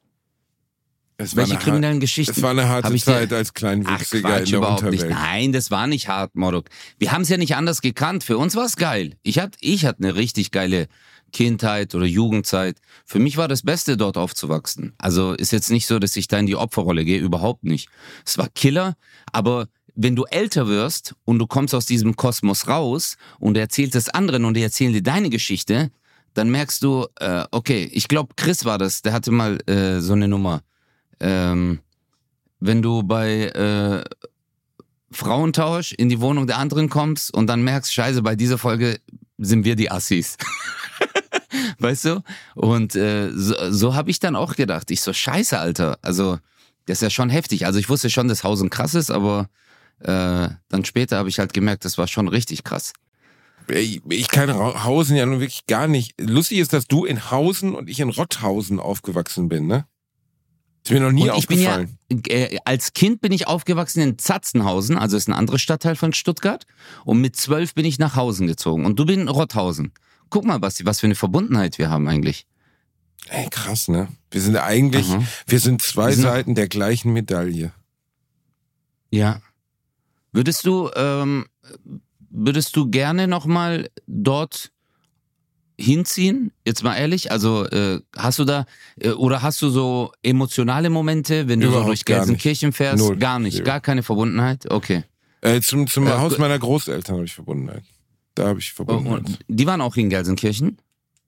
Es war Welche eine kriminellen har- Geschichten? Es war eine harte hab ich dir- Zeit als Ach, Kleinwüchsiger Quatsch, in der überhaupt nicht. Unterwelt. Nein, das war nicht hart, Morok. Wir haben es ja nicht anders gekannt. Für uns war es geil. Ich hatte ich hatte eine richtig geile Kindheit oder Jugendzeit. Für mich war das Beste, dort aufzuwachsen. Also ist jetzt nicht so, dass ich da in die Opferrolle gehe, überhaupt nicht. Es war Killer, aber wenn du älter wirst und du kommst aus diesem Kosmos raus und du erzählst es anderen und die erzählen dir deine Geschichte, dann merkst du, äh, okay, ich glaube, Chris war das, der hatte mal äh, so eine Nummer. Ähm, wenn du bei äh, Frauentausch in die Wohnung der anderen kommst und dann merkst, scheiße, bei dieser Folge sind wir die Assis. Weißt du? Und äh, so, so habe ich dann auch gedacht. Ich so, scheiße, Alter. Also, das ist ja schon heftig. Also ich wusste schon, dass Hausen krass ist, aber äh, dann später habe ich halt gemerkt, das war schon richtig krass. Ich, ich kann Ra- Hausen ja nun wirklich gar nicht. Lustig ist, dass du in Hausen und ich in Rotthausen aufgewachsen bin, ne? Ist mir noch nie Und ich bin ja, aufgefallen. äh, als Kind bin ich aufgewachsen in Zatzenhausen, also ist ein anderer Stadtteil von Stuttgart. Und mit zwölf bin ich nach Hausen gezogen. Und du bist in Rotthausen. Guck mal, Basti, was für eine Verbundenheit wir haben eigentlich. Ey, krass, ne? Wir sind eigentlich, Aha. wir sind zwei Wir sind- Seiten der gleichen Medaille. Ja. Würdest du, ähm, würdest du gerne nochmal dort hinziehen? Jetzt mal ehrlich, also äh, hast du da, äh, oder hast du so emotionale Momente, wenn du Überhaupt so durch gar nicht. Gelsenkirchen fährst? Null. Gar nicht, Null. gar keine Verbundenheit? Okay. Äh, zum zum Äh, Haus gu- meiner Großeltern habe ich Verbundenheit. Da habe ich Und, Verbundenheit. und die waren auch in Gelsenkirchen?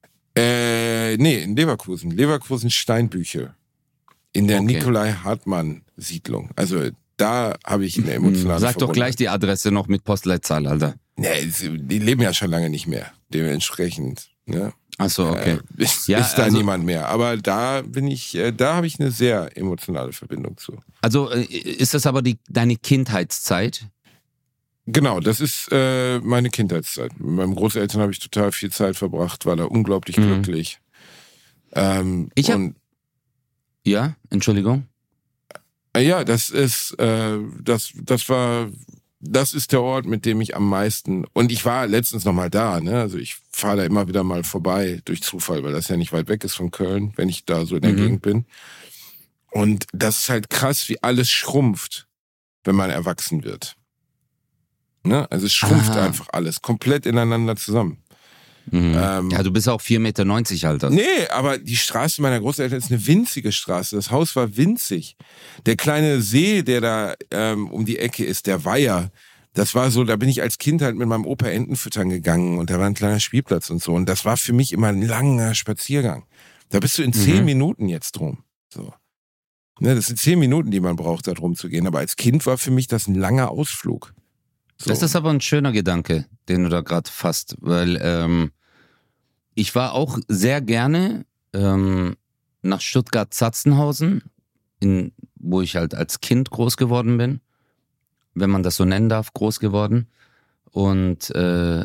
Äh, nee, in Leverkusen. Leverkusen Steinbüche. In der Okay. Nikolai-Hartmann-Siedlung. Also da habe ich eine emotionale Sag doch Verbundenheit. gleich die Adresse noch mit Postleitzahl, Alter. Nee, sie- die leben ja schon lange nicht mehr. Dementsprechend, ne? Achso, okay. Äh, ist, ja, ist da also, niemand mehr. Aber da bin ich, äh, da habe ich eine sehr emotionale Verbindung zu. Also äh, ist das aber die, deine Kindheitszeit? Genau, das ist äh, meine Kindheitszeit. Mit meinen Großeltern habe ich total viel Zeit verbracht, war da unglaublich Mhm. glücklich. Ähm, Ich hab- und Ja, Entschuldigung. äh, ja, das ist, äh, das, das war, das ist der Ort, mit dem ich am meisten, und ich war letztens noch mal da, ne? Also ich fahre da immer wieder mal vorbei durch Zufall, weil das ja nicht weit weg ist von Köln, wenn ich da so in der Mhm. Gegend bin. Und das ist halt krass, wie alles schrumpft, wenn man erwachsen wird. Ne? Also es schrumpft Ah. einfach alles komplett ineinander zusammen. Mhm. Ähm, ja, du bist auch vier Meter neunzig, Alter. Nee, aber die Straße meiner Großeltern ist eine winzige Straße. Das Haus war winzig. Der kleine See, der da ähm, um die Ecke ist, der Weiher, das war so, da bin ich als Kind halt mit meinem Opa Enten füttern gegangen und da war ein kleiner Spielplatz und so. Und das war für mich immer ein langer Spaziergang. Da bist du in zehn Mhm. Minuten jetzt drum. So. Ne, das sind zehn Minuten, die man braucht, da drum zu gehen. Aber als Kind war für mich das ein langer Ausflug. So. Das ist aber ein schöner Gedanke, den du da gerade fasst, weil ähm, ich war auch sehr gerne ähm, nach Stuttgart-Zatzenhausen, in, wo ich halt als Kind groß geworden bin, wenn man das so nennen darf, groß geworden. Und äh,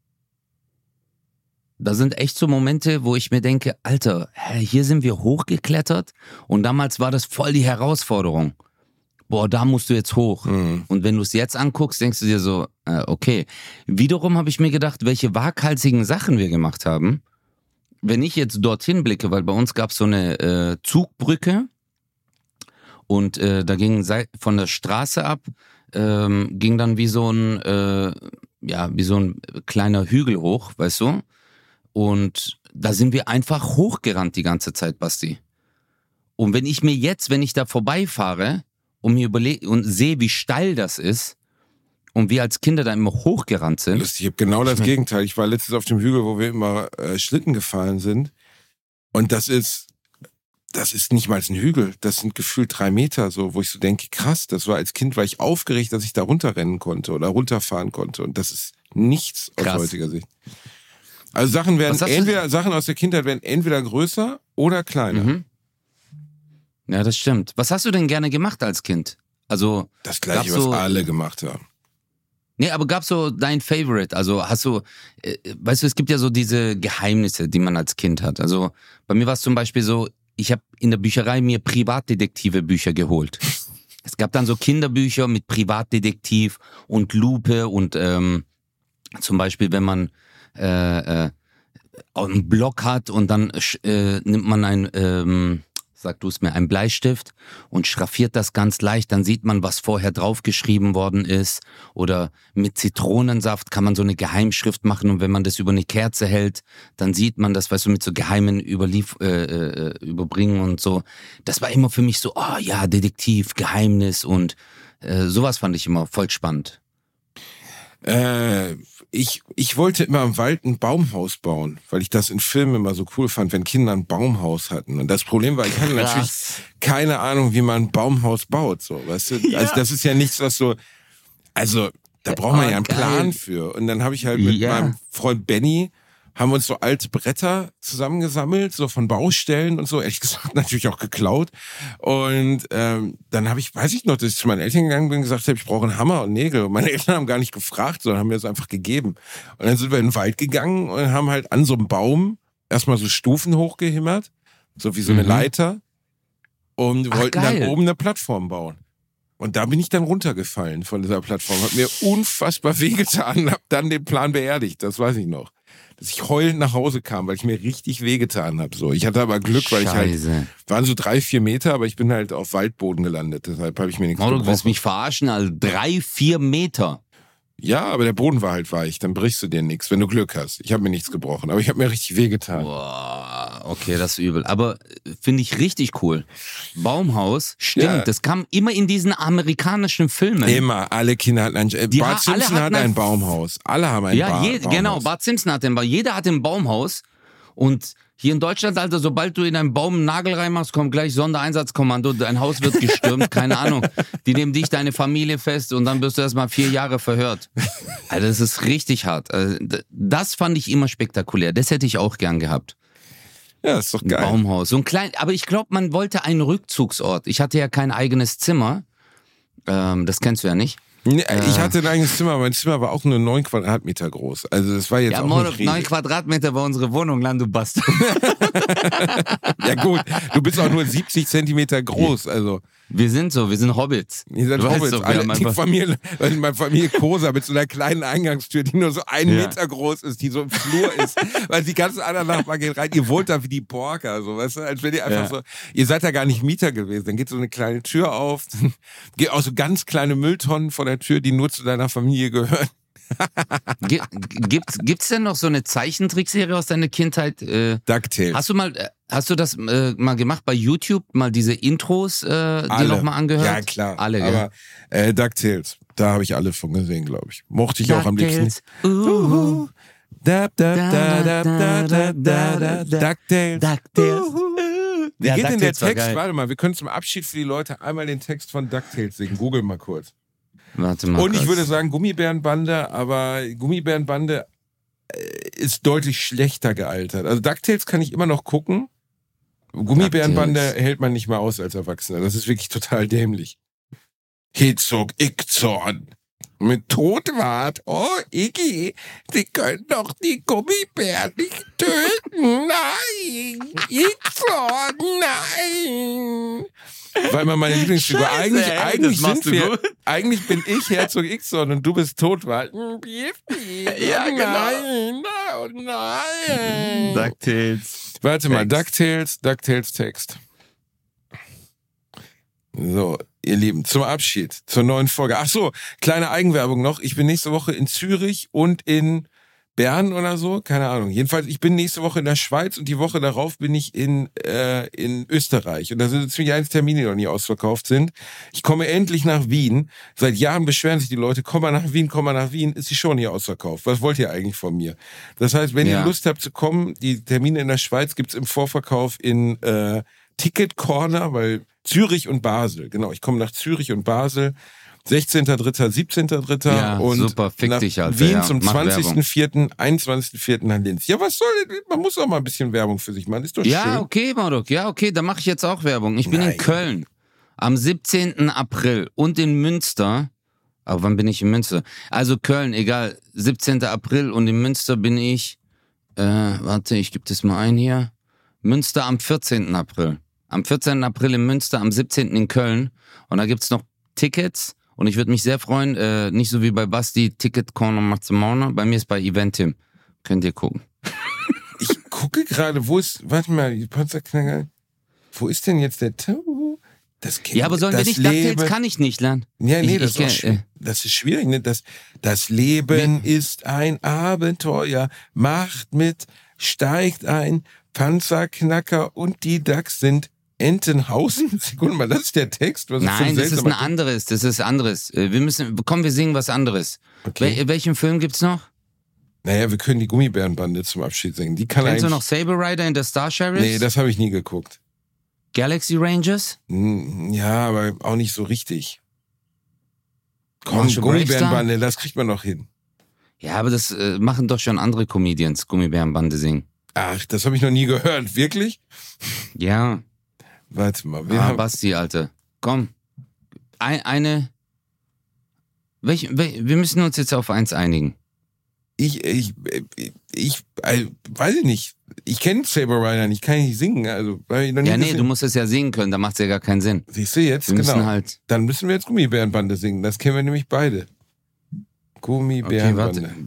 da sind echt so Momente, wo ich mir denke, Alter, hä, hier sind wir hochgeklettert und damals war das voll die Herausforderung. Boah, da musst du jetzt hoch. Mhm. Und wenn du es jetzt anguckst, denkst du dir so, äh, okay. Wiederum habe ich mir gedacht, welche waghalsigen Sachen wir gemacht haben. Wenn ich jetzt dorthin blicke, weil bei uns gab es so eine äh, Zugbrücke und äh, da ging sei- von der Straße ab, ähm, ging dann wie so ein, äh, ja, wie so ein kleiner Hügel hoch, weißt du? Und da sind wir einfach hochgerannt die ganze Zeit, Basti. Und wenn ich mir jetzt, wenn ich da vorbeifahre und mir überlege und sehe, wie steil das ist und wir als Kinder da immer hochgerannt sind. Lustig, ich habe genau das mein- Gegenteil. Ich war letztens auf dem Hügel, wo wir immer äh, Schlitten gefahren sind. Und das ist, das ist nicht mal ein Hügel. Das sind gefühlt drei Meter, so, wo ich so denke, krass, das war als Kind, war ich aufgeregt, dass ich da runterrennen konnte oder runterfahren konnte. Und das ist nichts aus Krass. heutiger Sicht. Also Sachen werden Was hast du- entweder, Sachen aus der Kindheit werden entweder größer oder kleiner. Mhm. Ja, das stimmt. Was hast du denn gerne gemacht als Kind? Also, Das gleiche, Gab's was so- alle gemacht haben. nee, aber gab's so dein Favorite? Also hast du, äh, weißt du, es gibt ja so diese Geheimnisse, die man als Kind hat. Also bei mir war es zum Beispiel so, ich habe in der Bücherei mir Privatdetektive-Bücher geholt. Es gab dann so Kinderbücher mit Privatdetektiv und Lupe und ähm, zum Beispiel, wenn man äh, äh, einen Block hat und dann äh, nimmt man ein, ähm, sag du es mir, ein Bleistift und schraffiert das ganz leicht, dann sieht man, was vorher draufgeschrieben worden ist. Oder mit Zitronensaft kann man so eine Geheimschrift machen und wenn man das über eine Kerze hält, dann sieht man das, weißt du, mit so geheimen Überlief äh, äh, Überbringen und so. Das war immer für mich so, oh ja, Detektiv, Geheimnis und äh, sowas fand ich immer voll spannend. Äh, ich, ich wollte immer im Wald ein Baumhaus bauen, weil ich das in Filmen immer so cool fand, wenn Kinder ein Baumhaus hatten. Und das Problem war, ich hatte Krass. natürlich keine Ahnung, wie man ein Baumhaus baut, so, weißt du? Ja. Also das ist ja nichts, was so, also da braucht man Oh, ja einen geil. Plan für. Und dann habe ich halt mit Ja. meinem Freund Benny haben uns so alte Bretter zusammengesammelt, so von Baustellen und so, ehrlich gesagt natürlich auch geklaut. Und ähm, dann habe ich, weiß ich noch, dass ich zu meinen Eltern gegangen bin und gesagt habe, ich brauche einen Hammer und Nägel. Und meine Eltern haben gar nicht gefragt, sondern haben mir das einfach gegeben. Und dann sind wir in den Wald gegangen und haben halt an so einem Baum erstmal so Stufen hochgehimmert, so wie so eine Mhm. Leiter. Und Ach, wollten geil. dann oben eine Plattform bauen. Und da bin ich dann runtergefallen von dieser Plattform. Hat mir unfassbar wehgetan, hab dann den Plan beerdigt, das weiß ich noch. Dass ich heulend nach Hause kam, weil ich mir richtig wehgetan habe. So. Ich hatte aber Glück, weil ich halt, Scheiße. waren so drei, vier Meter, aber ich bin halt auf Waldboden gelandet. Deshalb habe ich mir nichts Mauro, du willst gebrochen. mich verarschen, also drei, vier Meter. Ja, aber der Boden war halt weich, dann brichst du dir nichts, wenn du Glück hast. Ich habe mir nichts gebrochen, aber ich habe mir richtig wehgetan. Boah, okay, das ist übel. Aber äh, finde ich richtig cool. Baumhaus, stimmt, Ja. das kam immer in diesen amerikanischen Filmen. Immer, alle Kinder hatten ein, äh, Die Bart ha- alle Simpson hat hatten ein ein- Baumhaus. Alle haben ein ja, ba je, Baumhaus. genau, Bart Simpson hat den Baum. Jeder hat ein Baumhaus und Hier in Deutschland, Alter, sobald du in einen Baum einen Nagel reinmachst, kommt gleich Sondereinsatzkommando, dein Haus wird gestürmt, keine Ahnung. Die nehmen dich, deine Familie fest und dann wirst du erstmal vier Jahre verhört. Alter, das ist richtig hart. Also, das fand ich immer spektakulär. Das hätte ich auch gern gehabt. Ja, ist doch Ein geil. Baumhaus. So ein klein, aber ich glaube, man wollte einen Rückzugsort. Ich hatte ja kein eigenes Zimmer. Ähm, das kennst du ja nicht. Nee, ich hatte ein eigenes Zimmer, mein Zimmer war auch nur neun Quadratmeter groß. Also das war jetzt Ja, auch Mord, nicht riesig. neun Quadratmeter war unsere Wohnung, Land, du Bastard. Ja gut, du bist auch nur siebzig Zentimeter groß, also Wir sind so, wir sind Hobbits. ihr seid Du weißt Hobbits. doch, wir Alle, haben die einfach- Familie, also meine Familie Kosa mit so einer kleinen Eingangstür, die nur so einen Ja. Meter groß ist, die so im Flur ist, weil die ganzen anderen Nachbarn gehen rein, ihr wohnt da wie die Porker, so, weißt du, als wenn ihr einfach Ja. so, ihr seid da gar nicht Mieter gewesen, dann geht so eine kleine Tür auf, dann geht auch so ganz kleine Mülltonnen vor der Tür, die nur zu deiner Familie gehören. Gi- Gibt's, gibt's denn noch so eine Zeichentrickserie aus deiner Kindheit? Äh, DuckTales. hast du mal, äh, hast du das äh, mal gemacht bei YouTube? Mal diese Intros, äh, die Alle. nochmal angehört? Ja, klar. Alle, gell? Aber äh, DuckTales, da habe ich alle von gesehen, glaube ich. Mochte ich auch am liebsten. DuckTales. Uhu. Da, da, da, da, da, da, da, da, DuckTales. DuckTales. Wie Ja, geht denn der DuckTales war Text? geil. Warte mal, wir können zum Abschied für die Leute einmal den Text von DuckTales singen. Google mal kurz. Warte mal. Und ich kurz. würde sagen Gummibärenbande, aber Gummibärenbande äh, ist deutlich schlechter gealtert. Also DuckTales kann ich immer noch gucken. Gummibärenbande DuckTales. hält man nicht mal aus als Erwachsener. Das ist wirklich total dämlich. Hitzog, Ickzorn. Mit Totwart. Oh, Iggy, Sie können doch die Gummibären nicht töten. Nein. Ickzorn, nein. Weil man meine Lieblingsfigur. Scheiße, Eigentlich, ey, das eigentlich machst sind du wir, gut. eigentlich bin ich Herzog Ickzorn und du bist Totwart. Ja, genau. Nein, oh nein. DuckTales. Warte mal, Text. DuckTales, DuckTales Text. So, ihr Lieben, zum Abschied, zur neuen Folge. Ach so, kleine Eigenwerbung noch. Ich bin nächste Woche in Zürich und in Bern oder so, keine Ahnung. Jedenfalls, ich bin nächste Woche in der Schweiz und die Woche darauf bin ich in, äh, in Österreich. Und da sind ziemlich einige Termine, die noch nie ausverkauft sind. Ich komme endlich nach Wien. Seit Jahren beschweren sich die Leute, komm mal nach Wien, komm mal nach Wien. Ist die schon hier ausverkauft? Was wollt ihr eigentlich von mir? Das heißt, wenn Ja. ihr Lust habt zu kommen, die Termine in der Schweiz gibt's im Vorverkauf in äh, Ticket Corner, weil Zürich und Basel, genau, ich komme nach Zürich und Basel, sechzehnter dritter, siebzehnter dritter Ja, und super, fick nach dich, Alter, Wien ja, zum mach zwanzigsten vierten, einundzwanzigsten vierten nach Linz. Ja, was soll denn, man muss auch mal ein bisschen Werbung für sich machen, ist doch Ja, schön. okay, Marok. Ja, okay, dann mache ich jetzt auch Werbung. Ich bin Nein. in Köln am siebzehnten April und in Münster. Aber wann bin ich in Münster? Also Köln, egal, siebzehnten April und in Münster bin ich, äh, warte, ich gebe das mal ein hier. Münster am vierzehnten April. Am vierzehnten April in Münster, am siebzehnten in Köln. Und da gibt's noch Tickets. Und ich würde mich sehr freuen, äh, nicht so wie bei Basti, Ticket Corner macht's morgen. Bei mir ist bei Eventim. Könnt ihr gucken. Ich gucke gerade, wo ist, warte mal, die Panzerknacker, wo ist denn jetzt der Tau? Das kenn- Ja, aber sollen wir das nicht Leben, DuckTales kann ich nicht lernen. Ja, nee, Ich- das, ich ist auch kenn- schwierig. äh. das ist schwierig. Ne? Das, das Leben ist ein Abenteuer, macht mit, steigt ein, Panzerknacker und die Ducks sind Entenhausen. Sekunde mal, das ist der Text? Was Nein, das ist ein seltsamer- anderes, das ist anderes. Äh, Wir müssen, komm, wir singen was anderes. Okay. Wel welchen Film gibt's noch? Naja, wir können die Gummibärenbande zum Abschied singen. Die kann Kennst du eigentlich... noch Saber Rider in the Star Sheriffs? Nee, das habe ich nie geguckt. Galaxy Rangers? Hm, Ja, aber auch nicht so richtig. Komm, Marshall Gummibärenbande, das kriegt man noch hin. Ja, aber das äh, machen doch schon andere Comedians, Gummibärenbande singen. Ach, das habe ich noch nie gehört. Wirklich? Ja, Warte mal. Wir ah, haben, Basti, Alter. Komm. Ein, eine. Welch, wel, wir müssen uns jetzt auf eins einigen. ich, ich, ich, ich, äh, weiß ich nicht. Ich kenne Saber Rider nicht, kann ich nicht singen. Also, weil ich noch nie Ja, nee, gesehen. du musst es ja singen können, da macht's ja gar keinen Sinn. Siehst du jetzt? Wir müssen Genau. halt. Dann müssen wir jetzt Gummibärenbande singen. Das kennen wir nämlich beide. Okay, Gummibärenbande. warte.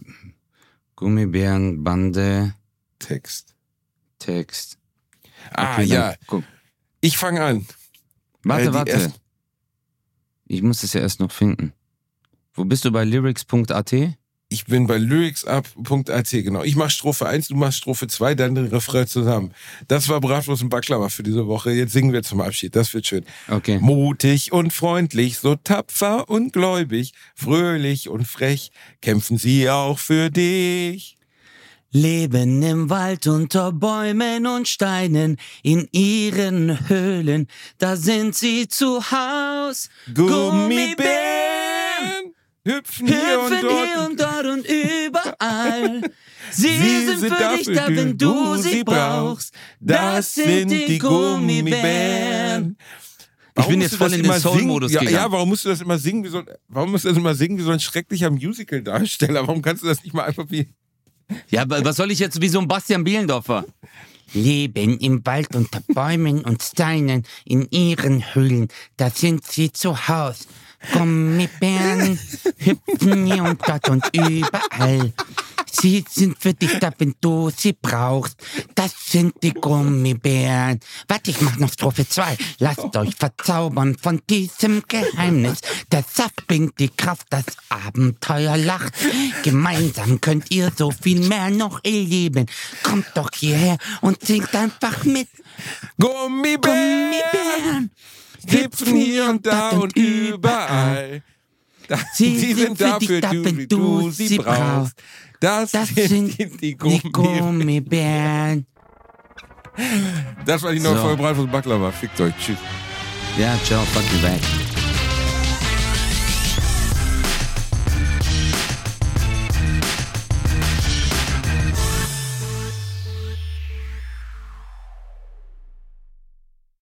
Gummibärenbande, Text. Text. Ah, Okay, ja. dann guck. Ich fange an. Warte, Äh, die warte. erst- Ich muss es ja erst noch finden. Wo bist du bei lyrics punkt a t? Ich bin bei lyricsup punkt a t, genau. Ich mache Strophe eins, du machst Strophe zwei, dann den Refrain zusammen. Das war Bratwurst und Baklava für diese Woche. Jetzt singen wir zum Abschied, das wird schön. Okay. Mutig und freundlich, so tapfer und gläubig, fröhlich und frech, kämpfen sie auch für dich. Leben im Wald unter Bäumen und Steinen, in ihren Höhlen, da sind sie zu Haus. Gummibären hüpfen hier und Hüpfen dort. hier und dort und überall. Sie, Sie sind, sind für dich dafür, da, wenn du sie brauchst. Das sind die Gummibären. Warum bin musst jetzt du voll das in den immer Soul-Modus singen? Ja, gegangen. ja, warum musst du das immer singen wie so, warum musst du das immer singen wie so ein schrecklicher Musical-Darsteller? Warum kannst du das nicht mal einfach wie... Ja, aber was soll ich jetzt wie so ein Bastian Bielendorfer? Leben im Wald unter Bäumen und Steinen, in ihren Höhlen, da sind sie zu Haus. Gummibären hüpfen hier und dort und überall. Sie sind für dich da, wenn du sie brauchst. Das sind die Gummibären. Warte, ich mach noch Strophe zwei. Lasst euch verzaubern von diesem Geheimnis. Der Saft bringt die Kraft, das Abenteuer lacht. Gemeinsam könnt ihr so viel mehr noch erleben. Kommt doch hierher und singt einfach mit. Gummibären Gummibären hüpfen hier und da und überall. Da, Sie die sind sind für dich dafür, da, du, wenn wie du du sie sie brauchst. Das, Das sind sind die, die die Gummibären. Gummibären. Das war die neue So. Folge Bratwurst Baklava. Fickt euch. Tschüss. Ja, ciao, fuck you back.